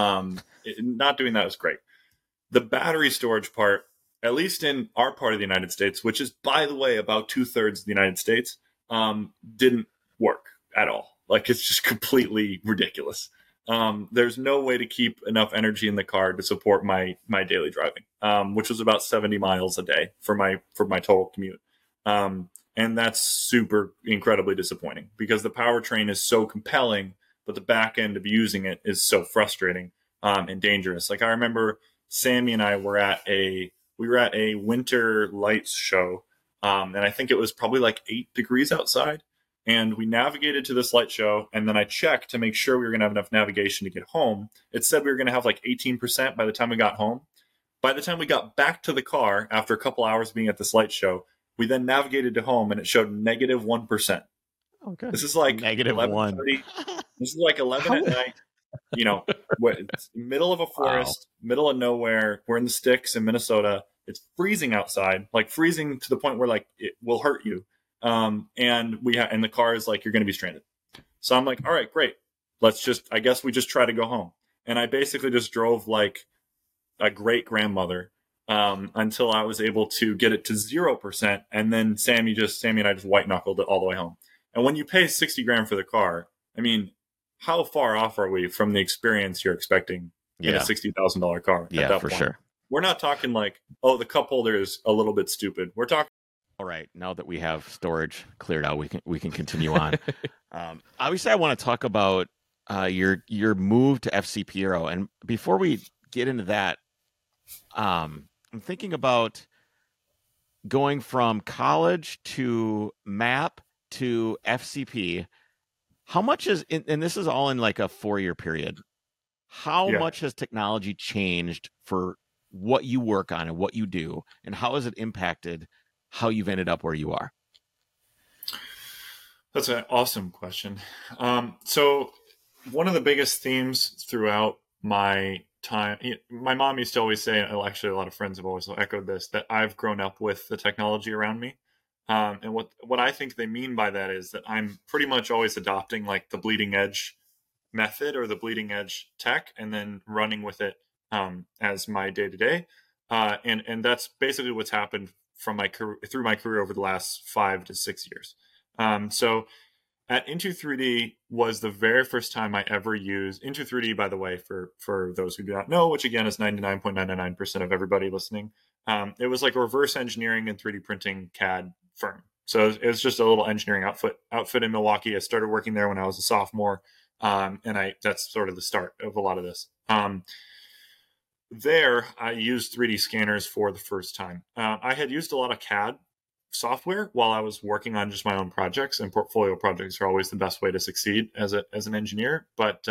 Not doing that was great. The battery storage part, at least in our part of the United States, which is, by the way, about 2/3 of the United States, didn't work at all. Like, it's just completely ridiculous. There's no way to keep enough energy in the car to support my daily driving, which was about 70 miles a day for my total commute. And that's super incredibly disappointing because the powertrain is so compelling, but the back end of using it is so frustrating and dangerous. Like, I remember Sammy and I were at a winter lights show, and I think it was probably like 8 degrees outside. And we navigated to this light show, and then I checked to make sure we were going to have enough navigation to get home. It said we were going to have like 18% by the time we got home. By the time we got back to the car, after a couple hours being at this light show, we then navigated to home, and it showed -1%. Okay. This is like -1. This is like 11 at night. It's middle of a forest, middle of nowhere. We're in the sticks in Minnesota. It's freezing outside, like freezing to the point where like it will hurt you. And the car is like, you're going to be stranded. So I'm like, all right, great. I guess we just try to go home. And I basically just drove like a great grandmother, until I was able to get it to 0%. And then Sammy and I just white knuckled it all the way home. And when you pay 60 grand for the car, I mean, how far off are we from the experience you're expecting in a $60,000 car? Yeah, at that for point? sure. We're not talking like, oh, the cup holder is a little bit stupid. We're talking. All right, now that we have storage cleared out, we can continue on. Obviously, I want to talk about your move to FCP Aero, and before we get into that, I'm thinking about going from college to MAP to FCP. How much and this is all in like a 4-year period. How much has technology changed for what you work on and what you do, and how has it impacted how you've ended up where you are? That's an awesome question. So one of the biggest themes throughout my time, my mom used to always say, and actually a lot of friends have always echoed this, that I've grown up with the technology around me. And what I think they mean by that is that I'm pretty much always adopting like the bleeding edge method or the bleeding edge tech, and then running with it as my day to day. And that's basically what's happened from my career, through my career over the last 5 to 6 years. So at Into 3D was the very first time I ever used Into 3D, by the way, for those who do not know, which again is 99.99% of everybody listening. It was like a reverse engineering and 3D printing CAD firm. So it was just a little engineering outfit in Milwaukee. I started working there when I was a sophomore. And that's sort of the start of a lot of this. There, I used 3D scanners for the first time. I had used a lot of CAD software while I was working on just my own projects, and portfolio projects are always the best way to succeed as an engineer. But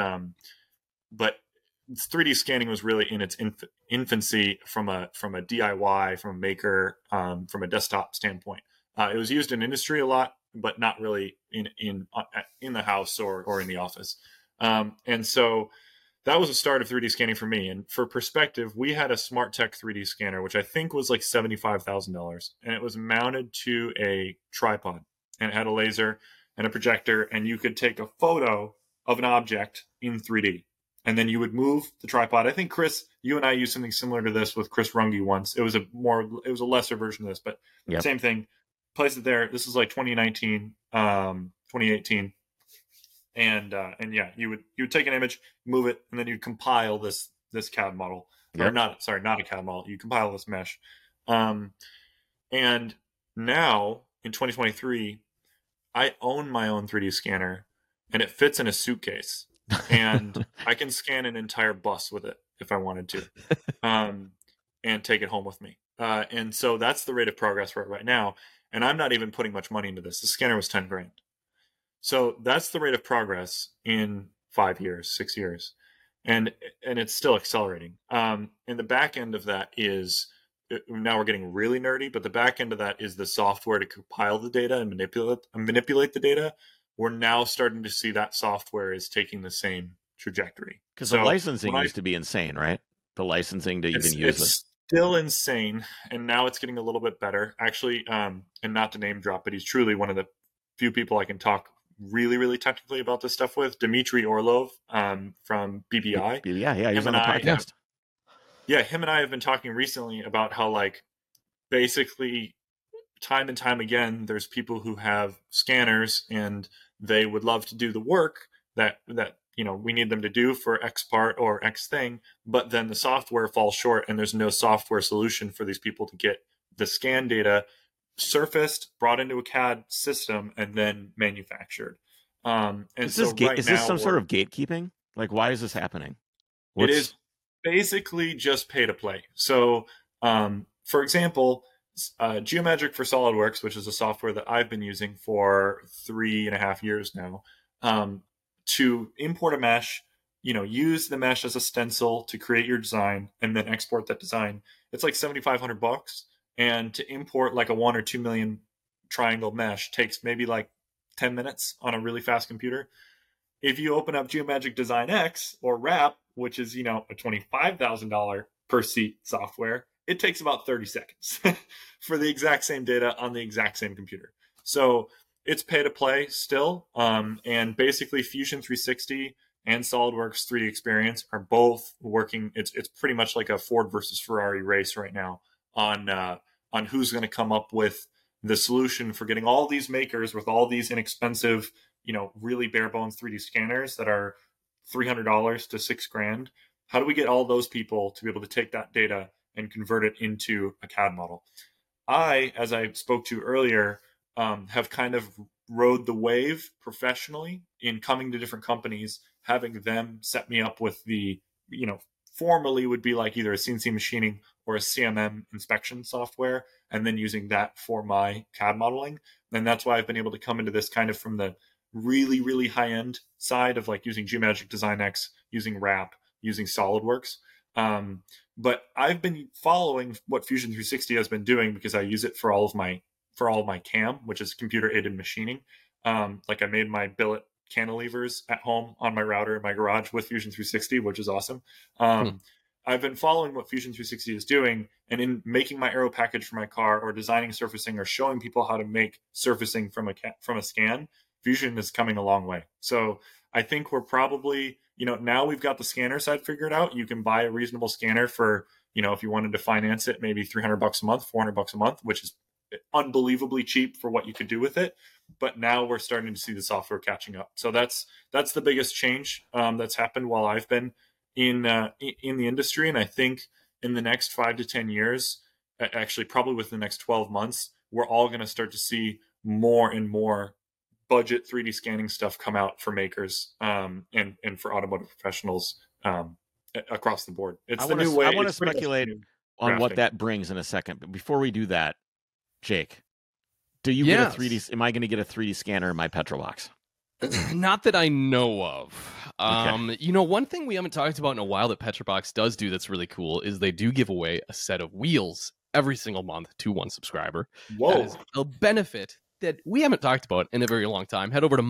3D scanning was really in its infancy from a DIY, from a maker, from a desktop standpoint. It was used in industry a lot, but not really in the house or in the office. And so that was the start of 3D scanning for me. And for perspective, we had a SmartTech 3D scanner, which I think was like $75,000, and it was mounted to a tripod, and it had a laser and a projector, and you could take a photo of an object in 3D. And then you would move the tripod. I think, Chris, you and I used something similar to this with Chris Runge once. It was a lesser version of this, but Same thing. Place it there. This is like 2019, 2018. And yeah, you would take an image, move it, and then you'd compile this CAD model. Or not a CAD model. You compile this mesh. And now in 2023, I own my own 3D scanner, and it fits in a suitcase. And I can scan an entire bus with it if I wanted to, and take it home with me. And so that's the rate of progress we're at right now. And I'm not even putting much money into this. The scanner was $10,000. So that's the rate of progress in 5 years, 6 years. And it's still accelerating. And the back end of that is, now we're getting really nerdy, but the back end of that is the software to compile the data and manipulate the data. We're now starting to see that software is taking the same trajectory. Because the licensing used to be insane, right? The licensing to even use this. Still insane, and now it's getting a little bit better. Actually, and not to name drop, but he's truly one of the few people I can talk really, really technically about this stuff with. Dmitry Orlov from BBI. Yeah, he's on the podcast. Him and I have been talking recently about how, like, basically time and time again, there's people who have scanners and they would love to do the work that we need them to do for X part or X thing, but then the software falls short and there's no software solution for these people to get the scan data surfaced, brought into a CAD system, and then manufactured. Is this some sort of gatekeeping? Like, why is this happening? It is basically just pay to play. So, for example, Geomagic for SolidWorks, which is a software that I've been using for 3.5 years now, to import a mesh, use the mesh as a stencil to create your design and then export that design. It's like $7,500. And to import like a 1 or 2 million triangle mesh takes maybe like 10 minutes on a really fast computer. If you open up Geomagic Design X or Wrap, which is, a $25,000 per seat software, it takes about 30 seconds for the exact same data on the exact same computer. So it's pay to play still. And basically Fusion 360 and SolidWorks 3D Experience are both working. It's pretty much like a Ford versus Ferrari race right now on who's going to come up with the solution for getting all these makers with all these inexpensive, really bare bones 3D scanners that are $300 to $6,000. How do we get all those people to be able to take that data and convert it into a CAD model? I, as I spoke to earlier, have kind of rode the wave professionally in coming to different companies, having them set me up with the, formally would be like either a CNC machining or a CMM inspection software, and then using that for my CAD modeling. And that's why I've been able to come into this kind of from the really, really high-end side of like using Geomagic Design X, using Wrap, using SolidWorks. But I've been following what Fusion 360 has been doing because I use it for all of my CAM, which is computer-aided machining. Like I made my billet cantilevers at home on my router in my garage with Fusion 360, which is awesome. I've been following what Fusion 360 is doing, and in making my aero package for my car, or designing surfacing, or showing people how to make surfacing from a scan, Fusion is coming a long way. So I think we're probably, now we've got the scanner side figured out. You can buy a reasonable scanner for, if you wanted to finance it, maybe $300 a month, $400 a month, which is unbelievably cheap for what you could do with it. But now we're starting to see the software catching up. So that's the biggest change that's happened while I've been in the industry. And I think in the next 5 to 10 years, actually probably within the next 12 months, we're all going to start to see more and more budget 3D scanning stuff come out for makers and for automotive professionals across the board. It's the new way. I want to speculate on what that brings in a second. But before we do that, Jake, do you get a 3D? Am I going to get a 3D scanner in my Petrolbox? Not that I know of. Okay. One thing we haven't talked about in a while that Petrolbox does do that's really cool is they do give away a set of wheels every single month to one subscriber. Whoa. That is a benefit that we haven't talked about in a very long time. Head over to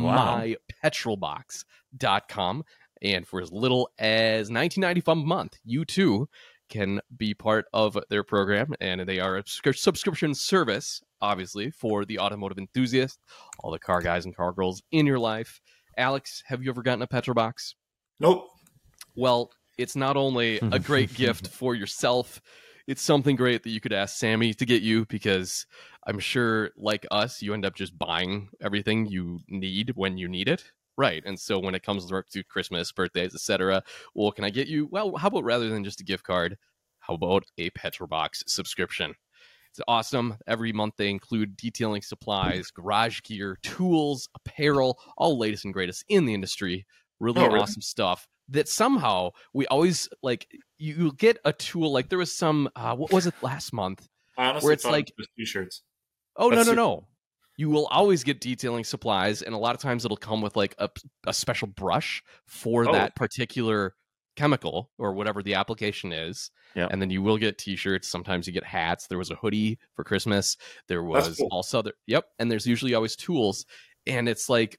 mypetrolbox.com, and for as little as $19.95 a month, you too can be part of their program, and they are a subscription service, obviously, for the automotive enthusiast, all the car guys and car girls in your life. Alex, have you ever gotten a Petrolbox? Nope. Well, it's not only a great gift for yourself, it's something great that you could ask Sammy to get you, because I'm sure, like us, you end up just buying everything you need when you need it. Right. And so when it comes to Christmas, birthdays, etc., well, can I get you? Well, how about rather than just a gift card, how about a Petrolbox subscription? It's awesome. Every month they include detailing supplies, garage gear, tools, apparel, all latest and greatest in the industry. Really awesome stuff that somehow we always like. You get a tool like there was some, what was it last month? I honestly where it's thought like it was t-shirts. Oh, no. You will always get detailing supplies, and a lot of times it'll come with like a special brush for that particular chemical or whatever the application is. Yep. And then you will get t-shirts. Sometimes you get hats. There was a hoodie for Christmas. There was also and there's usually always tools. And it's like,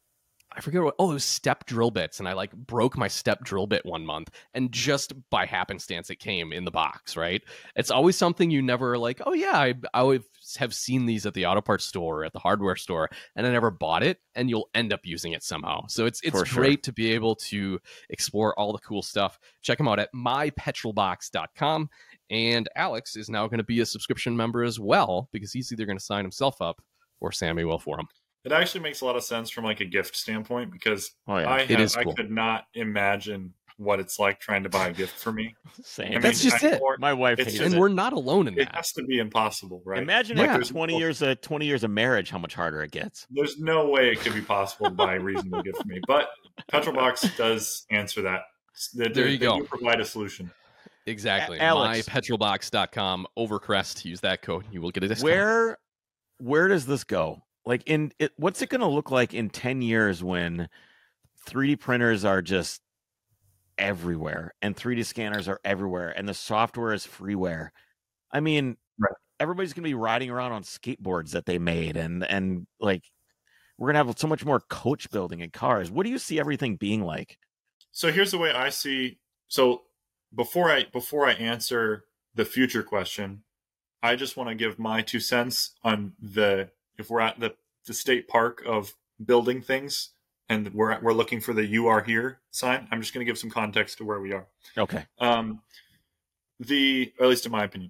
I forget what, it was step drill bits. And I like broke my step drill bit one month, and just by happenstance, it came in the box, right? It's always something you never like, oh yeah, I always have seen these at the auto parts store or at the hardware store, and I never bought it, and you'll end up using it somehow. So it's great to be able to explore all the cool stuff. Check them out at mypetrolbox.com. And Alex is now going to be a subscription member as well, because he's either going to sign himself up or Sammy will for him. It actually makes a lot of sense from like a gift standpoint, because I could not imagine what it's like trying to buy a gift for me. Same. I mean, that's just it. My wife hates it. And we're not alone in that. It has to be impossible, right? Imagine after 20 years of marriage, how much harder it gets. There's no way it could be possible to buy a reasonable gift for me. But Petrolbox does answer that. There you go. They provide a solution. Exactly. Alex, mypetrolbox.com, Overcrest. Use that code. You will get a discount. Where does this go? Like what's it going to look like in 10 years when 3D printers are just everywhere and 3D scanners are everywhere and the software is freeware? I mean, everybody's going to be riding around on skateboards that they made, and like we're going to have so much more coach building in cars. What do you see everything being like? So here's the way I see. So before I answer the future question, I just want to give my 2 cents on if we're at the state park of building things and we're looking for the "you are here" sign. I'm just going to give some context to where we are. Okay. Or at least in my opinion,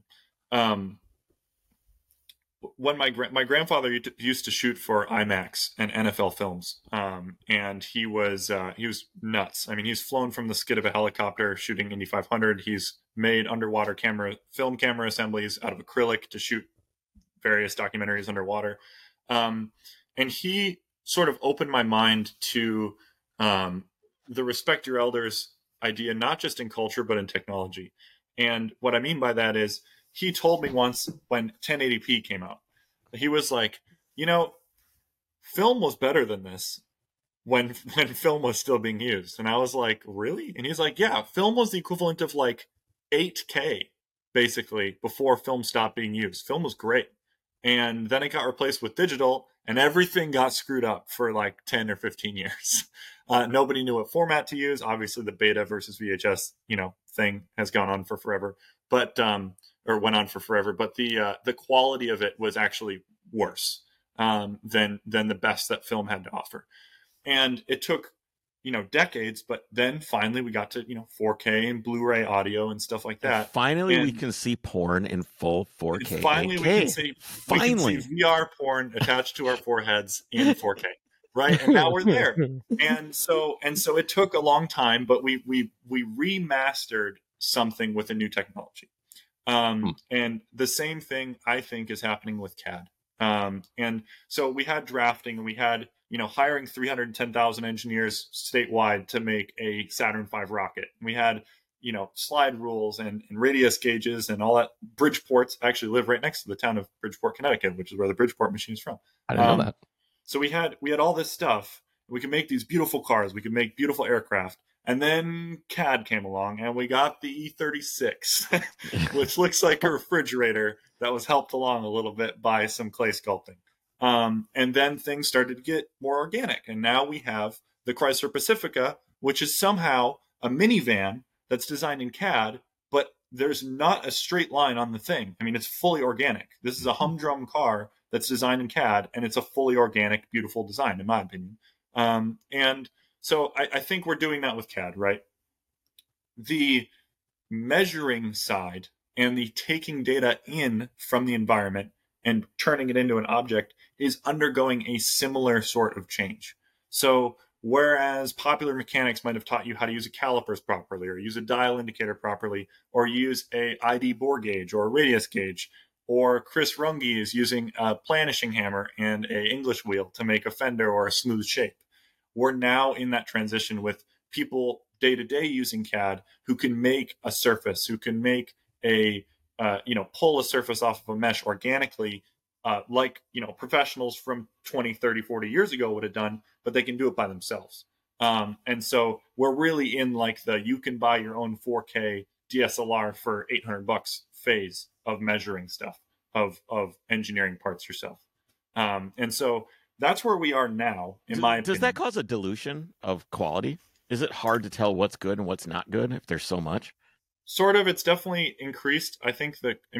when my grandfather used to shoot for IMAX and NFL films, and he was nuts. I mean, he's flown from the skid of a helicopter shooting Indy 500. He's made underwater film camera assemblies out of acrylic to shoot various documentaries underwater. And he sort of opened my mind to the respect your elders idea, not just in culture, but in technology. And what I mean by that is, he told me once when 1080p came out, he was like, film was better than this when film was still being used. And I was like, really? And he's like, yeah, film was the equivalent of like 8K, basically, before film stopped being used. Film was great. And then it got replaced with digital, and everything got screwed up for like 10 or 15 years. Nobody knew what format to use. Obviously, the beta versus VHS, thing has gone on for forever, but or went on for forever. But the quality of it was actually worse than the best that film had to offer, and it took decades, but then finally we got to 4K and Blu-ray audio and stuff like that. And finally, we can see porn in full 4K. Finally, 8K. we can see VR porn attached to our foreheads in 4K, right? And now we're there. And so it took a long time, but we remastered something with a new technology. And the same thing I think is happening with CAD. And so we had drafting, and we had hiring 310,000 engineers statewide to make a Saturn V rocket. We had, slide rules and radius gauges and all that. Bridgeports. I actually live right next to the town of Bridgeport, Connecticut, which is where the Bridgeport machine is from. I didn't know that. So we had all this stuff. We could make these beautiful cars. We could make beautiful aircraft. And then CAD came along, and we got the E36, which looks like a refrigerator that was helped along a little bit by some clay sculpting. And then things started to get more organic. And now we have the Chrysler Pacifica, which is somehow a minivan that's designed in CAD, but there's not a straight line on the thing. I mean, it's fully organic. This is a humdrum car that's designed in CAD, and it's a fully organic, beautiful design, in my opinion. And so I think we're doing that with CAD, right? The measuring side and the taking data in from the environment and turning it into an object is undergoing a similar sort of change. So whereas popular mechanics might have taught you how to use a calipers properly, or use a dial indicator properly, or use a ID bore gauge or a radius gauge, or Chris Runge is using a planishing hammer and a English wheel to make a fender or a smooth shape. We're now in that transition with people day to day using CAD who can make a surface, who can make pull a surface off of a mesh organically, like professionals from 20, 30, 40 years ago would have done, but they can do it by themselves. And so we're really in like you can buy your own 4K DSLR for $800 phase of measuring stuff, of engineering parts yourself. And so that's where we are now, in my opinion. Does that cause a dilution of quality? Is it hard to tell what's good and what's not good if there's so much? Sort of. It's definitely increased. I think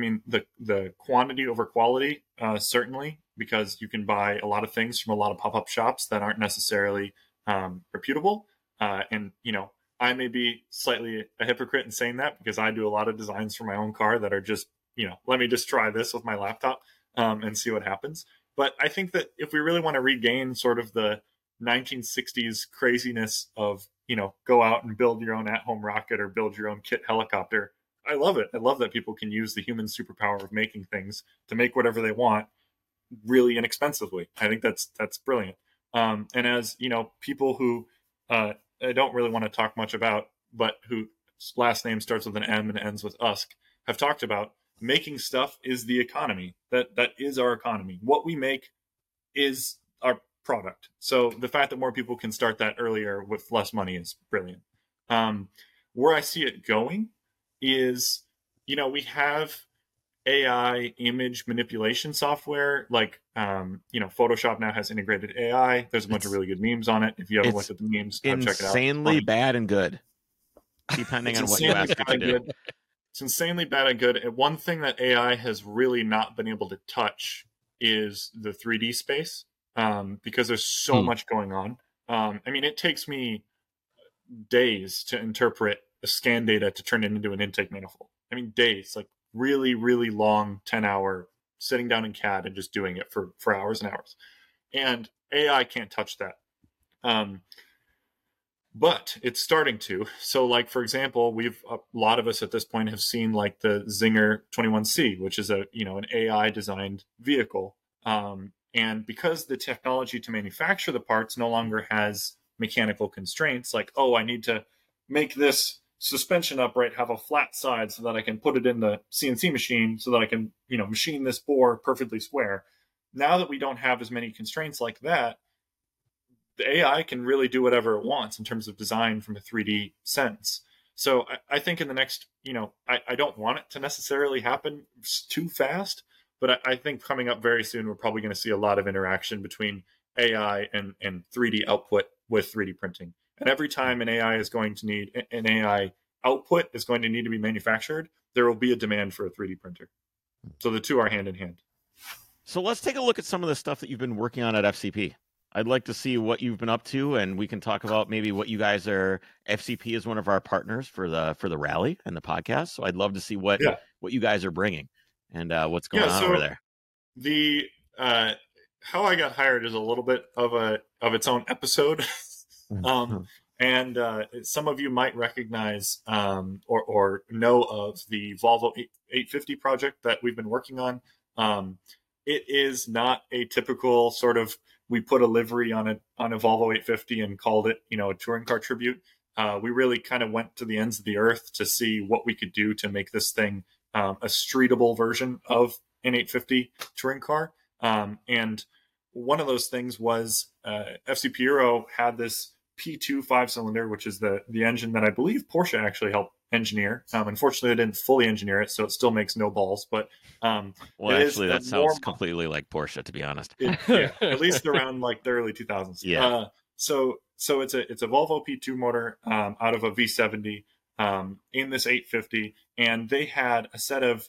the quantity over quality, certainly, because you can buy a lot of things from a lot of pop-up shops that aren't necessarily reputable. And I may be slightly a hypocrite in saying that, because I do a lot of designs for my own car that are just, let me just try this with my laptop and see what happens. But I think that if we really want to regain sort of the 1960s craziness of, go out and build your own at-home rocket or build your own kit helicopter, I love it. I love that people can use the human superpower of making things to make whatever they want really inexpensively. I think that's brilliant. And as, people who I don't really want to talk much about, but whose last name starts with an M and ends with Usk, have talked about, making stuff is the economy. That is our economy. What we make is our product. So the fact that more people can start that earlier with less money is brilliant. Where I see it going is, we have AI image manipulation software, like, Photoshop now has integrated AI. There's a bunch of really good memes on it. If you haven't looked at the memes, check it out. Insanely bad and good, depending on what you ask it to do. It's insanely bad and good. And one thing that AI has really not been able to touch is the 3D space, because there's so much going on. It takes me days to interpret a scan data to turn it into an intake manifold. Days, like really, really long 10-hour sitting down in CAD and just doing it for hours and hours. And AI can't touch that. But it's starting to. So, like, for example, a lot of us at this point have seen like the Zinger 21C, which is an AI designed vehicle. And because the technology to manufacture the parts no longer has mechanical constraints, like, I need to make this suspension upright have a flat side so that I can put it in the CNC machine so that I can, machine this bore perfectly square. Now that we don't have as many constraints like that, the AI can really do whatever it wants in terms of design from a 3D sense. So I think in the next, I don't want it to necessarily happen too fast, but I think coming up very soon, we're probably going to see a lot of interaction between AI and 3D output with 3D printing. And every time an AI output is going to need to be manufactured, there will be a demand for a 3D printer. So the two are hand in hand. So let's take a look at some of the stuff that you've been working on at FCP. I'd like to see what you've been up to, and we can talk about maybe what you guys are. FCP is one of our partners for the rally and the podcast, so I'd love to see what you guys are bringing and what's going on over there. The how I got hired is a little bit of its own episode, and some of you might recognize or know of the Volvo 850 project that we've been working on. It is not a typical sort of, we put a livery on a Volvo 850 and called it, a touring car tribute. We really kind of went to the ends of the earth to see what we could do to make this thing a streetable version of an 850 touring car. And one of those things was FCP Euro had this P2 5-cylinder, which is the engine that I believe Porsche actually helped engineer. Unfortunately, I didn't fully engineer it, so it still makes no balls. But actually, that sounds completely like Porsche, to be honest. At least around like the early 2000s. Yeah. So it's a Volvo P2 motor out of a V70 in this 850, and they had a set of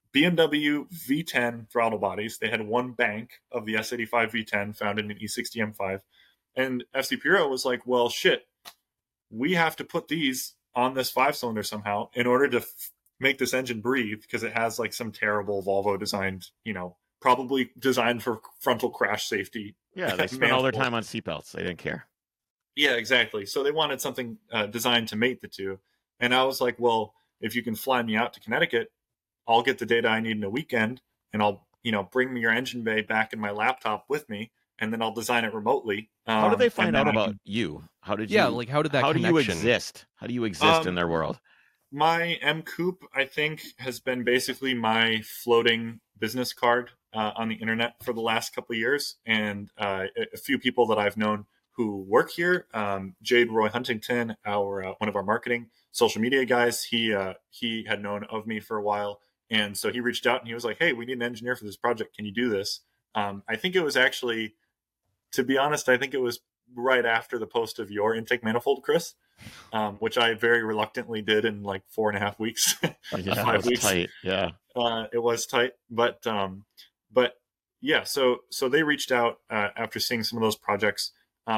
BMW V10 throttle bodies. They had one bank of the S85 V10 found in an E60 M5. And FCP Euro was like, well, shit, we have to put these on this 5-cylinder somehow in order to make this engine breathe, because it has like some terrible Volvo designed, probably designed for frontal crash safety. Yeah, they spent all their time on seatbelts. They didn't care. Yeah, exactly. So they wanted something designed to mate the two. And I was like, well, if you can fly me out to Connecticut, I'll get the data I need in a weekend, and I'll, bring me your engine bay back in my laptop with me, and then I'll design it remotely. How did they find out about you? How did you? Yeah, like how did that? How connection... do you exist? How do you exist in their world? My M Coupe, I think, has been basically my floating business card on the internet for the last couple of years, and a few people that I've known who work here. Jade Roy Huntington, one of our marketing social media guys, he had known of me for a while, and so he reached out and he was like, "Hey, we need an engineer for this project. Can you do this?" I think it was actually, to be honest, I think it was right after the post of your intake manifold, Chris, which I very reluctantly did in like 4.5 weeks. Yeah, 5 weeks. Tight. Yeah, it was tight, but yeah. So they reached out after seeing some of those projects,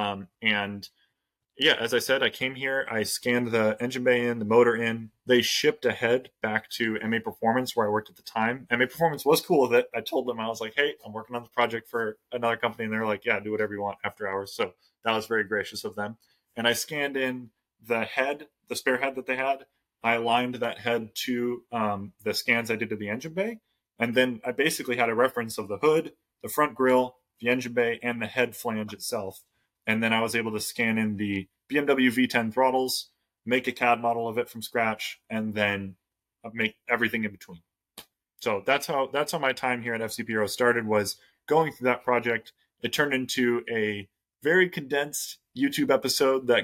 and yeah, as I said, I came here, I scanned the engine bay in, the motor in. They shipped ahead back to MA Performance, where I worked at the time. MA Performance was cool with it. I told them, I was like, hey, I'm working on the project for another company. And they're like, yeah, do whatever you want after hours. So that was very gracious of them. And I scanned in the head, the spare head that they had. I aligned that head to the scans I did to the engine bay. And then I basically had a reference of the hood, the front grille, the engine bay, and the head flange itself. And then I was able to scan in the BMW V10 throttles, make a CAD model of it from scratch, and then make everything in between. So that's how my time here at FCP Euro started, was going through that project. It turned into a very condensed YouTube episode that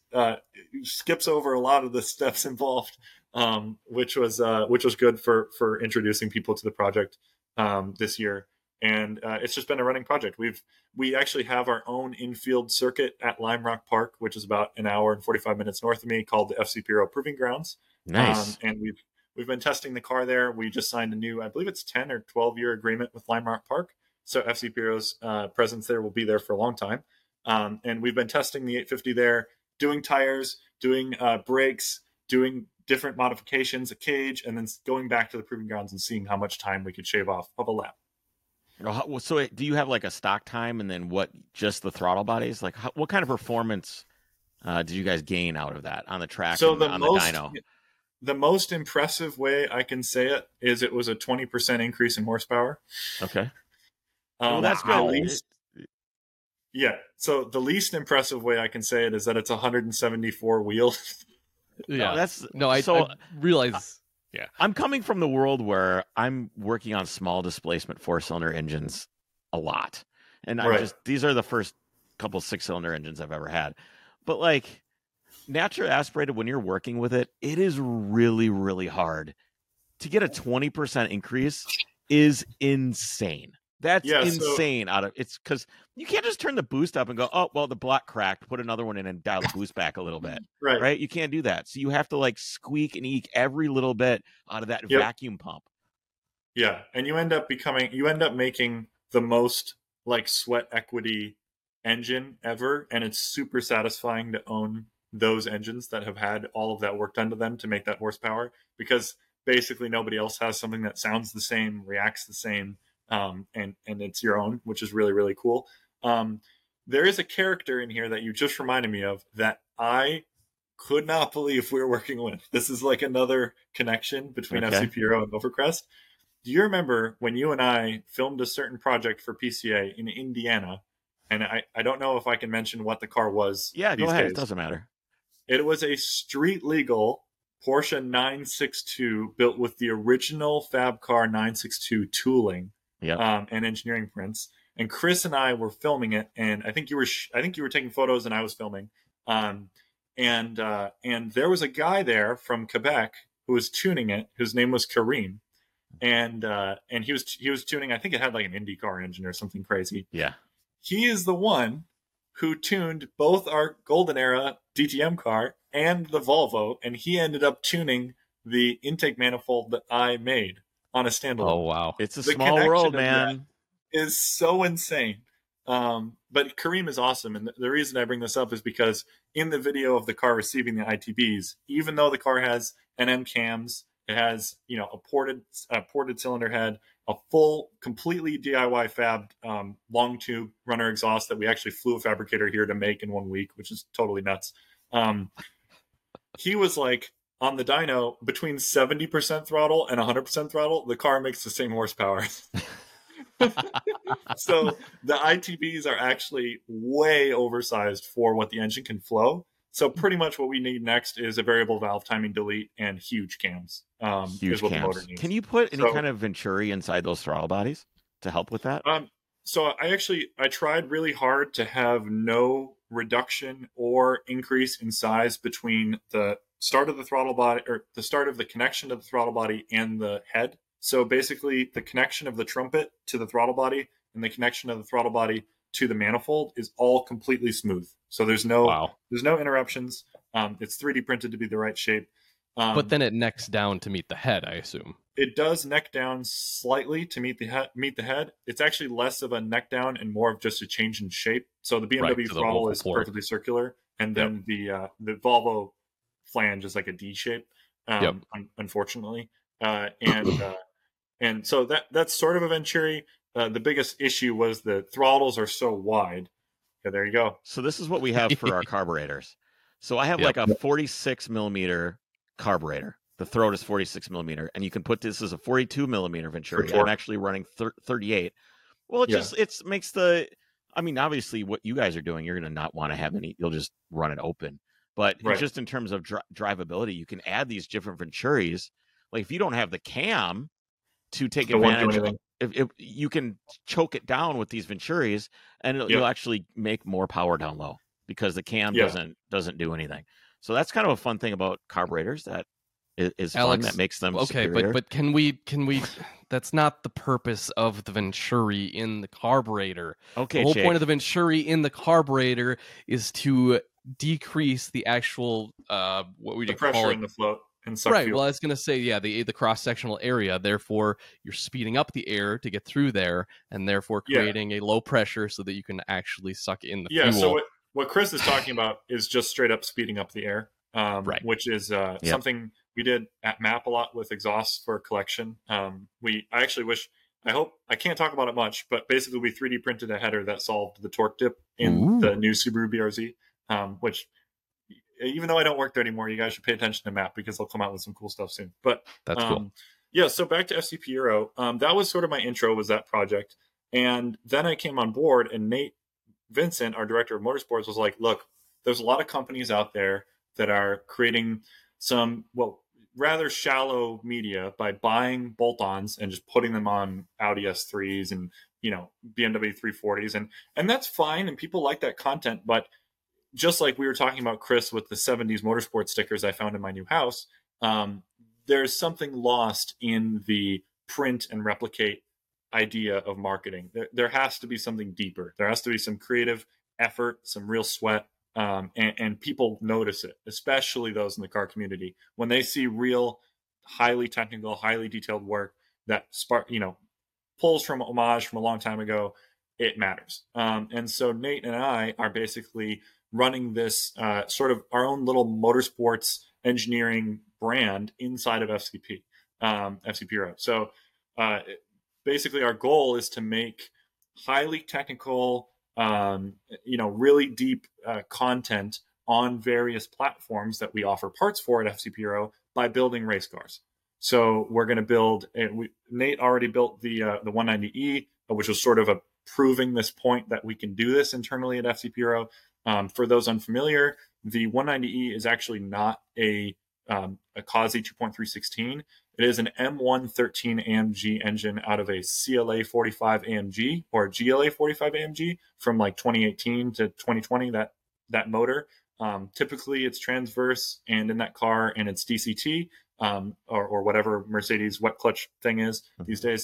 skips over a lot of the steps involved, which was good for introducing people to the project this year. And it's just been a running project. We actually have our own infield circuit at Lime Rock Park, which is about an hour and 45 minutes north of me, called the FCP Euro Proving Grounds. Nice. And we've been testing the car there. We just signed a new, I believe it's 10 or 12-year agreement with Lime Rock Park. So FCP Euro's presence there will be there for a long time. And we've been testing the 850 there, doing tires, doing brakes, doing different modifications, a cage, and then going back to the Proving Grounds and seeing how much time we could shave off of a lap. So do you have like a stock time, and then just the throttle bodies? Like what kind of performance did you guys gain out of that on the track and on the dyno? The most impressive way I can say it is it was a 20% increase in horsepower. Okay. Well, that's good. Yeah. So the least impressive way I can say it is that it's 174 wheels. Yeah. I realize. Yeah, I'm coming from the world where I'm working on small displacement 4-cylinder engines a lot, and these are the first couple 6-cylinder engines I've ever had. But like naturally aspirated, when you're working with it, it is really, really hard to get a 20% increase. Is insane. That's Yeah, insane. It's because you can't just turn the boost up and go, oh well, the block cracked, put another one in and dial the boost back a little bit. Right? You can't do that. So you have to like squeak and eke every little bit out of that vacuum pump. Yeah, and you end up making the most like sweat equity engine ever, and it's super satisfying to own those engines that have had all of that work done to them to make that horsepower, because basically nobody else has something that sounds the same, reacts the same, and it's your own, which is really, really cool. There is a character in here that you just reminded me of that I could not believe we were working with. This is like another connection between FCP Euro and Overcrest. Do you remember when you and I filmed a certain project for PCA in Indiana? And I don't know if I can mention what the car was. Yeah, go ahead. Days. It doesn't matter. It was a street legal Porsche 962 built with the original Fab Car 962 tooling and engineering prints. And Chris and I were filming it, and I think you were taking photos, and I was filming. And there was a guy there from Quebec who was tuning it, whose name was Kareem. And he was tuning. I think it had like an IndyCar engine or something crazy. Yeah, he is the one who tuned both our Golden Era DTM car and the Volvo, and he ended up tuning the intake manifold that I made on a standalone. Oh wow, it's a small world, man. Is so insane. But Kareem is awesome, and the reason I bring this up is because in the video of the car receiving the ITBs, even though the car has NM cams, it has, a ported cylinder head, a full, completely DIY fabbed long tube runner exhaust that we actually flew a fabricator here to make in 1 week, which is totally nuts. He was like, on the dyno, between 70% throttle and 100% throttle, the car makes the same horsepower. So the ITBs are actually way oversized for what the engine can flow. So pretty much what we need next is a variable valve timing delete and huge cams. Huge is what cams. The motor needs. Can you put any kind of Venturi inside those throttle bodies to help with that? So I tried really hard to have no reduction or increase in size between the start of the throttle body, or the start of the connection to the throttle body and the head. So basically the connection of the trumpet to the throttle body and the connection of the throttle body to the manifold is all completely smooth. So there's no interruptions. It's 3D printed to be the right shape. But then it necks down to meet the head, I assume. It does neck down slightly to meet the head. It's actually less of a neck down and more of just a change in shape. So the BMW throttle is perfectly circular, and then the Volvo flange is like a D shape, unfortunately. And so that's sort of a Venturi. The biggest issue was the throttles are so wide. Yeah, there you go. So this is what we have for our carburetors. So I have like a 46 millimeter carburetor. The throat is 46 millimeter, and you can put this as a 42 millimeter Venturi. I'm actually running 38. Well, it makes the. I mean, obviously, what you guys are doing, you're going to not want to have any. You'll just run it open. But just in terms of drivability, you can add these different Venturis. Like if you don't have the cam to take advantage, if you can choke it down with these Venturis, and you'll actually make more power down low because the cam doesn't do anything. So that's kind of a fun thing about carburetors that is Alex, fun, that makes them superior. But can we that's not the purpose of the Venturi in the carburetor. Okay, the whole point of the Venturi in the carburetor is to decrease the actual what would you call it? Pressure in the float. Right. Fuel. Well, I was going to say, the cross-sectional area. Therefore, you're speeding up the air to get through there, and therefore creating a low pressure so that you can actually suck in the fuel. Yeah. So what Chris is talking about is just straight up speeding up the air, which is something we did at MAP a lot with exhausts for collection. I can't talk about it much, but basically we 3D printed a header that solved the torque dip in the new Subaru BRZ, which. Even though I don't work there anymore, you guys should pay attention to MAP because they'll come out with some cool stuff soon. But that's cool. Yeah, so back to FCP Euro. That was sort of my intro, was that project. And then I came on board, and Nate Vincent, our director of motorsports, was like, look, there's a lot of companies out there that are creating some, rather shallow media by buying bolt-ons and just putting them on Audi S3s and, BMW 340s. And that's fine, and people like that content, but just like we were talking about, Chris, with the 70s motorsport stickers I found in my new house, there's something lost in the print and replicate idea of marketing. There has to be something deeper. There has to be some creative effort, some real sweat, and people notice it, especially those in the car community. When they see real, highly technical, highly detailed work that pulls from homage from a long time ago, it matters. And so Nate and I are basically running this sort of our own little motorsports engineering brand inside of FCP Pro. So basically our goal is to make highly technical, really deep content on various platforms that we offer parts for at FCP Pro by building race cars. So we're going to build, Nate already built the 190E, which was sort of proving this point that we can do this internally at FCP Pro. For those unfamiliar, the 190E is actually not a Kazi 2.316. It is an M113 AMG engine out of a CLA 45 AMG or GLA 45 AMG from like 2018 to 2020, that motor. Typically it's transverse and in that car, and it's DCT or whatever Mercedes wet clutch thing is these days.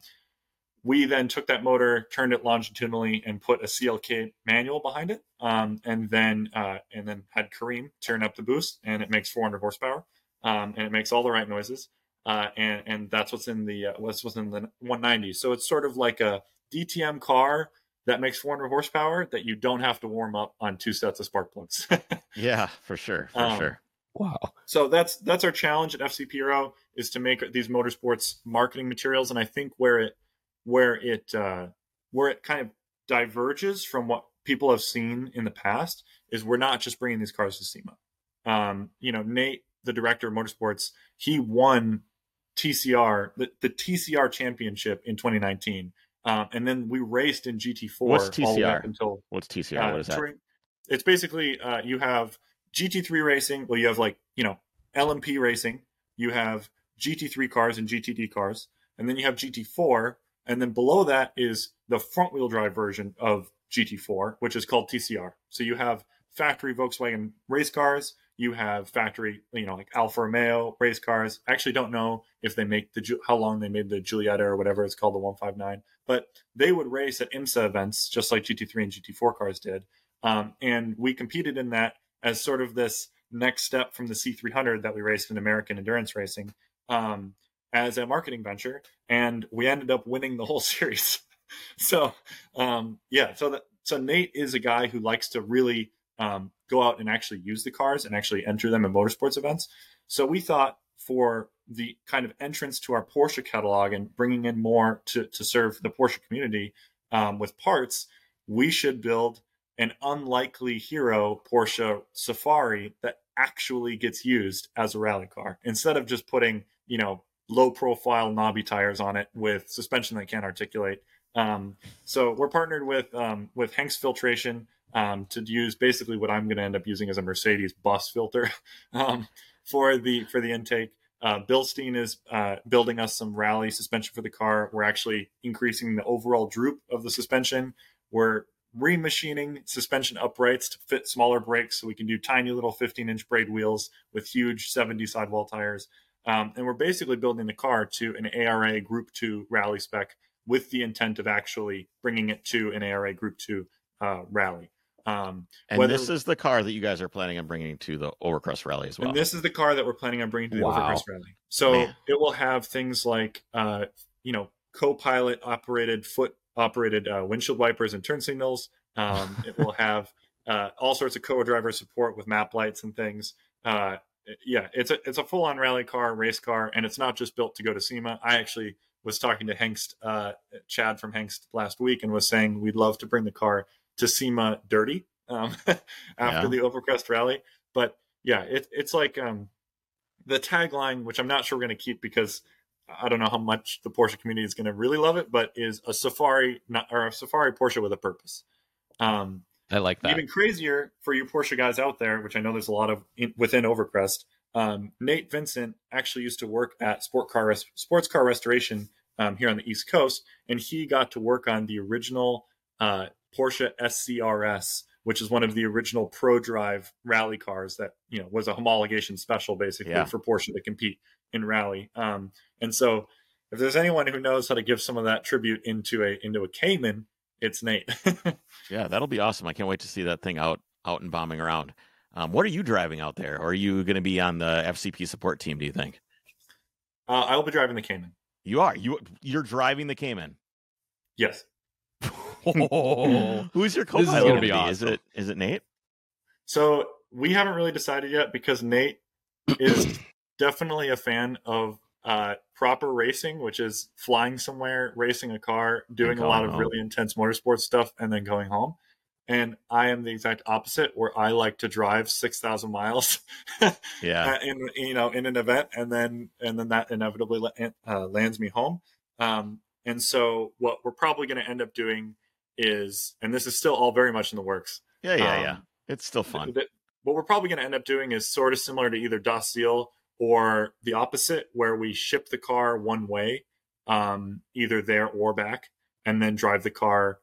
We then took that motor, turned it longitudinally, and put a CLK manual behind it, and then had Kareem turn up the boost, and it makes 400 horsepower, and it makes all the right noises, and that's what's in the 190. So it's sort of like a DTM car that makes 400 horsepower that you don't have to warm up on 2 sets of spark plugs. Yeah, for sure. Wow. So that's our challenge at FCP Pro, is to make these motorsports marketing materials, and I think where it kind of diverges from what people have seen in the past is we're not just bringing these cars to SEMA. Nate, the director of motorsports, he won TCR, the TCR championship in 2019. And then we raced in GT4. What's TCR? What's TCR? What is that? It's basically, you have GT3 racing. Well, you have LMP racing. You have GT3 cars and GTD cars. And then you have GT4. And then below that is the front wheel drive version of GT4, which is called TCR. So you have factory Volkswagen race cars. You have factory, like Alfa Romeo race cars. I actually don't know if they make how long they made the Giulietta or whatever it's called, the 159, but they would race at IMSA events just like GT3 and GT4 cars did. And we competed in that as sort of this next step from the C300 that we raced in American Endurance Racing, as a marketing venture, and we ended up winning the whole series. So Nate is a guy who likes to really go out and actually use the cars and actually enter them in motorsports events. So we thought, for the kind of entrance to our Porsche catalog and bringing in more to serve the Porsche community with parts, we should build an unlikely hero Porsche Safari that actually gets used as a rally car, instead of just putting, low profile knobby tires on it with suspension that can't articulate. So we're partnered with Hengst Filtration to use basically what I'm going to end up using as a Mercedes bus filter for the intake. Bilstein is building us some rally suspension for the car. We're actually increasing the overall droop of the suspension. We're remachining suspension uprights to fit smaller brakes, so we can do tiny little 15-inch braid wheels with huge 70 sidewall tires. And we're basically building the car to an ARA Group 2 rally spec with the intent of actually bringing it to an ARA Group 2 rally. And this is the car that you guys are planning on bringing to the Overcross Rally as well. And this is the car that we're planning on bringing to the Overcross Rally. So it will have things like, co-pilot operated, foot operated windshield wipers and turn signals. It will have all sorts of co-driver support with map lights and things. It's a full-on rally car, race car, and it's not just built to go to SEMA. I actually was talking to Hengst, Chad from Hengst last week, and was saying we'd love to bring the car to SEMA dirty after the Overcrest Rally. But it's like the tagline, which I'm not sure we're going to keep because I don't know how much the Porsche community is going to really love it, but is a safari Porsche with a purpose. I like that. Even crazier for you Porsche guys out there, which I know there's a lot of within Overcrest. Nate Vincent actually used to work at sports car restoration here on the East Coast, and he got to work on the original Porsche SCRS, which is one of the original Pro Drive rally cars that was a homologation special basically for Porsche to compete in rally. And so if there's anyone who knows how to give some of that tribute into a Cayman, it's Nate. Yeah, that'll be awesome. I can't wait to see that thing out and bombing around. What are you driving out there? Or are you going to be on the FCP support team, do you think? I will be driving the Cayman. You are. You're driving the Cayman. Yes. Who's your co-pilot going to be? Awesome. Is it Nate? So we haven't really decided yet because Nate is definitely a fan of proper racing, which is flying somewhere, racing a car, doing a lot of really intense motorsports stuff, and then going home. And I am the exact opposite, where I like to drive 6,000 miles, in an event, and then that inevitably lands me home. And so what we're probably going to end up doing is, and this is still all very much in the works. Yeah. It's still fun. What we're probably going to end up doing is sort of similar to either Das Ziel or the opposite, where we ship the car one way, either there or back, and then drive the car,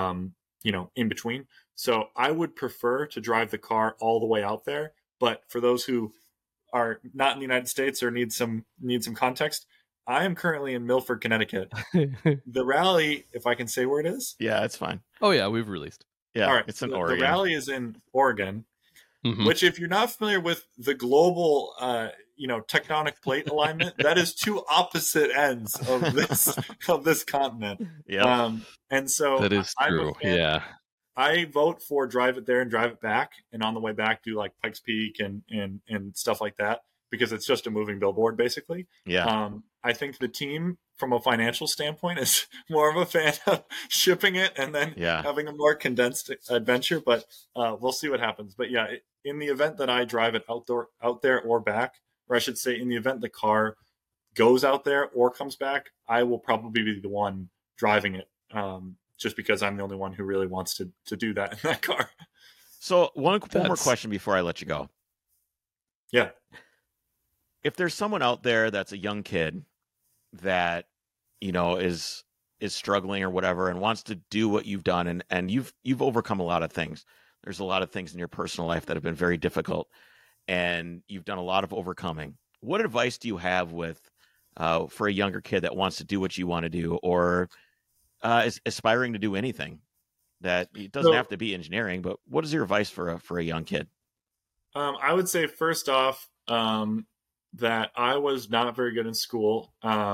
in between. So I would prefer to drive the car all the way out there. But for those who are not in the United States or need some context, I am currently in Milford, Connecticut. The rally, if I can say where it is. Yeah, it's fine. Oh yeah, we've released. Yeah, all right. It's in Oregon. The rally is in Oregon, mm-hmm. which, if you're not familiar with the global, tectonic plate alignment, that is two opposite ends of this continent. Yeah, and so that is true. Yeah, I vote for drive it there and drive it back, and on the way back do like Pikes Peak and stuff like that, because it's just a moving billboard basically. Yeah. I think the team, from a financial standpoint, is more of a fan of shipping it and then having a more condensed adventure, but we'll see what happens. But yeah, in the event that I drive it out there or back, or I should say in the event the car goes out there or comes back, I will probably be the one driving it, just because I'm the only one who really wants to do that in that car. So one more question before I let you go. Yeah. If there's someone out there that's a young kid that, is struggling or whatever and wants to do what you've done, and you've overcome a lot of things. There's a lot of things in your personal life that have been very difficult, and you've done a lot of overcoming. What advice do you have for a younger kid that wants to do what you want to do, or is aspiring to do anything? That it doesn't have to be engineering, but what is your advice for a young kid? I would say first off, that I was not very good in school.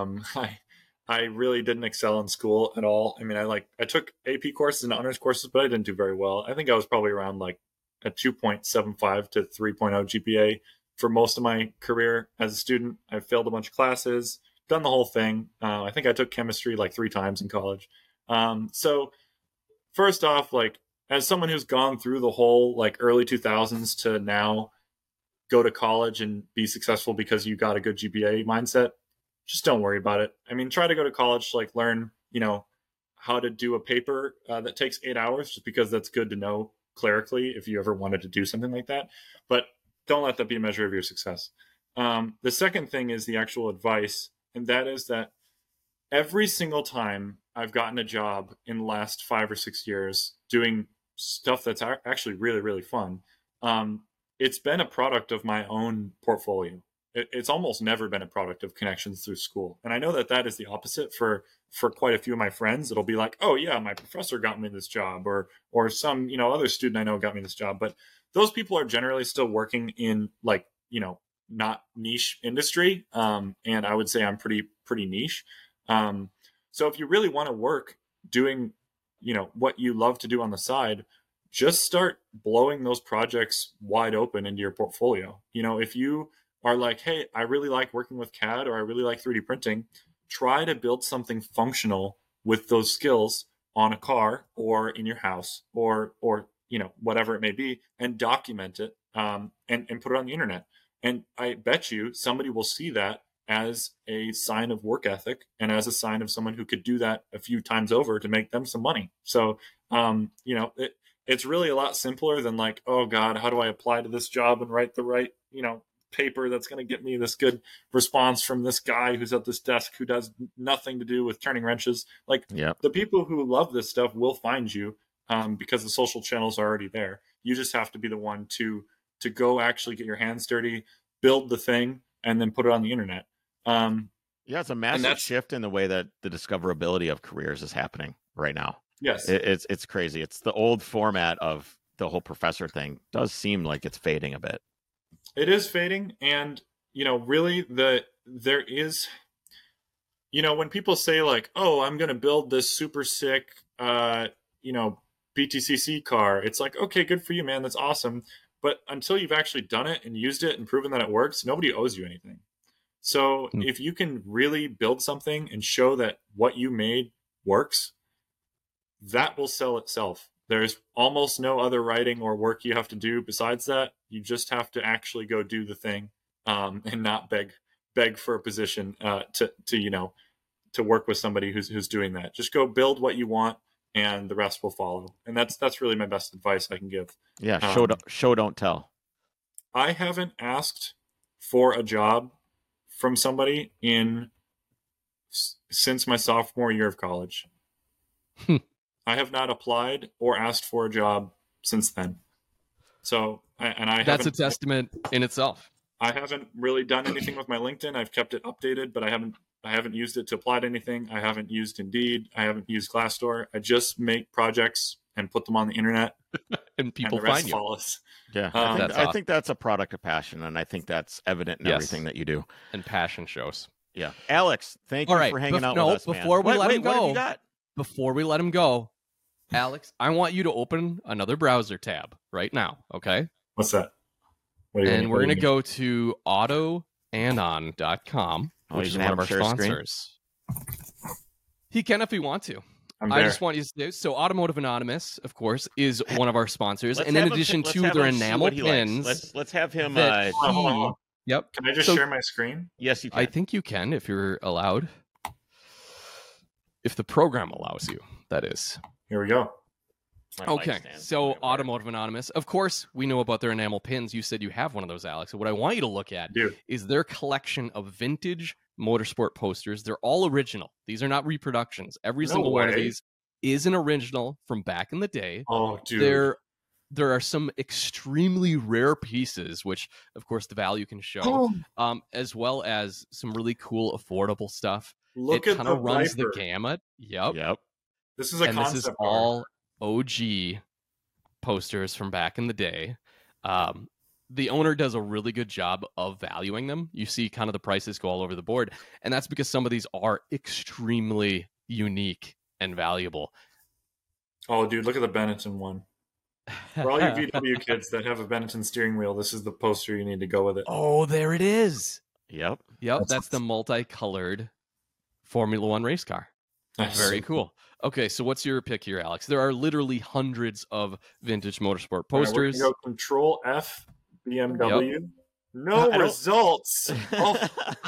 I really didn't excel in school at all. I mean, I took AP courses and honors courses, but I didn't do very well. I think I was probably around like a 2.75 to 3.0 GPA for most of my career as a student. I failed a bunch of classes, done the whole thing. I think I took chemistry like 3 times in college. So first off, like, as someone who's gone through the whole like early 2000s to now go to college and be successful because you got a good GPA mindset, just don't worry about it. I mean, try to go to college, like learn, how to do a paper that takes 8 hours, just because that's good to know clerically if you ever wanted to do something like that. But don't let that be a measure of your success. The second thing is the actual advice, and that is that every single time I've gotten a job in the last 5 or 6 years doing stuff that's actually really, really fun, it's been a product of my own portfolio. It's almost never been a product of connections through school. And I know that is the opposite for quite a few of my friends. It'll be like, oh yeah, my professor got me this job, or some, other student I know got me this job. But those people are generally still working in like, not niche industry. And I would say I'm pretty niche. So if you really want to work doing, what you love to do on the side, just start blowing those projects wide open into your portfolio. If you are like, hey, I really like working with CAD, or I really like 3D printing, try to build something functional with those skills on a car or in your house or whatever it may be, and document it, and put it on the internet. And I bet you somebody will see that as a sign of work ethic and as a sign of someone who could do that a few times over to make them some money. So, it's really a lot simpler than like, oh God, how do I apply to this job and write the right, paper that's going to get me this good response from this guy who's at this desk who does nothing to do with turning wrenches. Like, the people who love this stuff will find you, because the social channels are already there. You just have to be the one to go actually get your hands dirty, build the thing, and then put it on the internet. Yeah, it's a massive shift in the way that the discoverability of careers is happening right now. Yes. It's crazy. It's the old format of the whole professor thing does seem like it's fading a bit. It is fading. And, really there is, when people say like, oh, I'm going to build this super sick, BTCC car, it's like, okay, good for you, man. That's awesome. But until you've actually done it and used it and proven that it works, nobody owes you anything. So if you can really build something and show that what you made works, that will sell itself. There's almost no other writing or work you have to do besides that. You just have to actually go do the thing, and not beg for a position to work with somebody who's doing that. Just go build what you want, and the rest will follow. And that's really my best advice I can give. Yeah, show don't tell. I haven't asked for a job from somebody since my sophomore year of college. I have not applied or asked for a job since then. So, that's a testament in itself. I haven't really done anything with my LinkedIn. I've kept it updated, but I haven't used it to apply to anything. I haven't used Indeed. I haven't used Glassdoor. I just make projects and put them on the internet, and people and the rest find you. Follows. Yeah, I think that's a product of passion, and I think that's evident in everything that you do. And passion shows. Yeah, Alex, thank you for hanging out with us, man. Before we let him what have go, you got? Before we let him go, Alex, I want you to open another browser tab right now. Okay. What's that? And we're going to go to autoanon.com, which is one of our sponsors. He can if he wants to. I just want you to do so. Automotive Anonymous, of course, is one of our sponsors, and in addition to their enamel pins, let's have him. Hold on. Yep. Can I just share my screen? Yes, you can. I think you can if you're allowed. If the program allows you, that is. Here we go. Okay, so Automotive Anonymous. Of course, we know about their enamel pins. You said you have one of those, Alex. So what I want you to look at is their collection of vintage motorsport posters. They're all original. These are not reproductions. Every single one of these is an original from back in the day. Oh, dude. There are some extremely rare pieces, which, of course, the value can show, as well as some really cool, affordable stuff. Look it kind of runs the gamut. Yep. This is a concept. This is all OG posters from back in the day. The owner does a really good job of valuing them. You see kind of the prices go all over the board, and that's because some of these are extremely unique and valuable. Oh, dude, look at the Benetton one. For all you VW kids that have a Benetton steering wheel, this is the poster you need to go with it. Oh, there it is. Yep. That's the multicolored Formula One race car. That's very cool. Okay, so what's your pick here, Alex? There are literally hundreds of vintage motorsport posters. Right, we're gonna go Control F, BMW. Yep. No results. All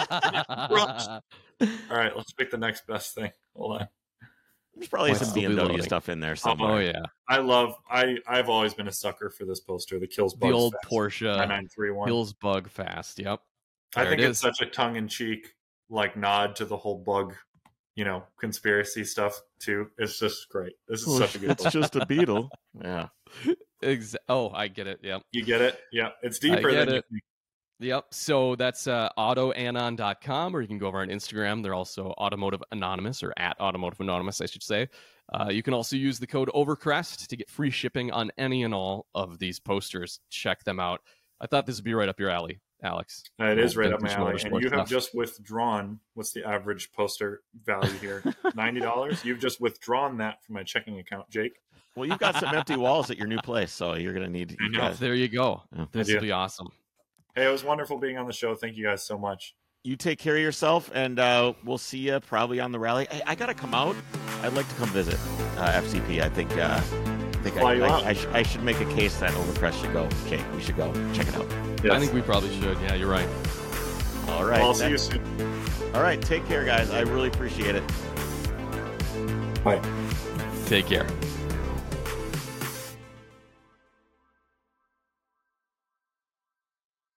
right, let's pick the next best thing. Hold on. There's probably some BMW stuff in there somewhere. Oh yeah. I've always been a sucker for this poster. The Kills Bugs the old fast. Porsche 931. Kills Bug Fast. Yep. I think it's such a tongue-in-cheek nod to the whole bug, conspiracy stuff too. It's just great. This is such a good It's just a beetle. Yeah. Oh, I get it. Yep. You get it? Yeah. It's deeper than you think. Yep. So that's autoanon.com, or you can go over on Instagram. They're also Automotive Anonymous, or at Automotive Anonymous, I should say. You can also use the code OVERCREST to get free shipping on any and all of these posters. Check them out. I thought this would be right up your alley, Alex. It is right up my alley. And you have just withdrawn, what's the average poster value here? $90? You've just withdrawn that from my checking account, Jake. Well, you've got some empty walls at your new place, so you're going to need... There you go. Yeah. This will be awesome. Hey, it was wonderful being on the show. Thank you guys so much. You take care of yourself, and we'll see you probably on the rally. Hey, I got to come out. I'd like to come visit FCP. I think I should make a case that Overcrest should go. Jake, we should go. Check it out. Yes. I think we probably should. Yeah, you're right. All right. I'll see you soon. All right. Take care, guys. I really appreciate it. Bye. Take care.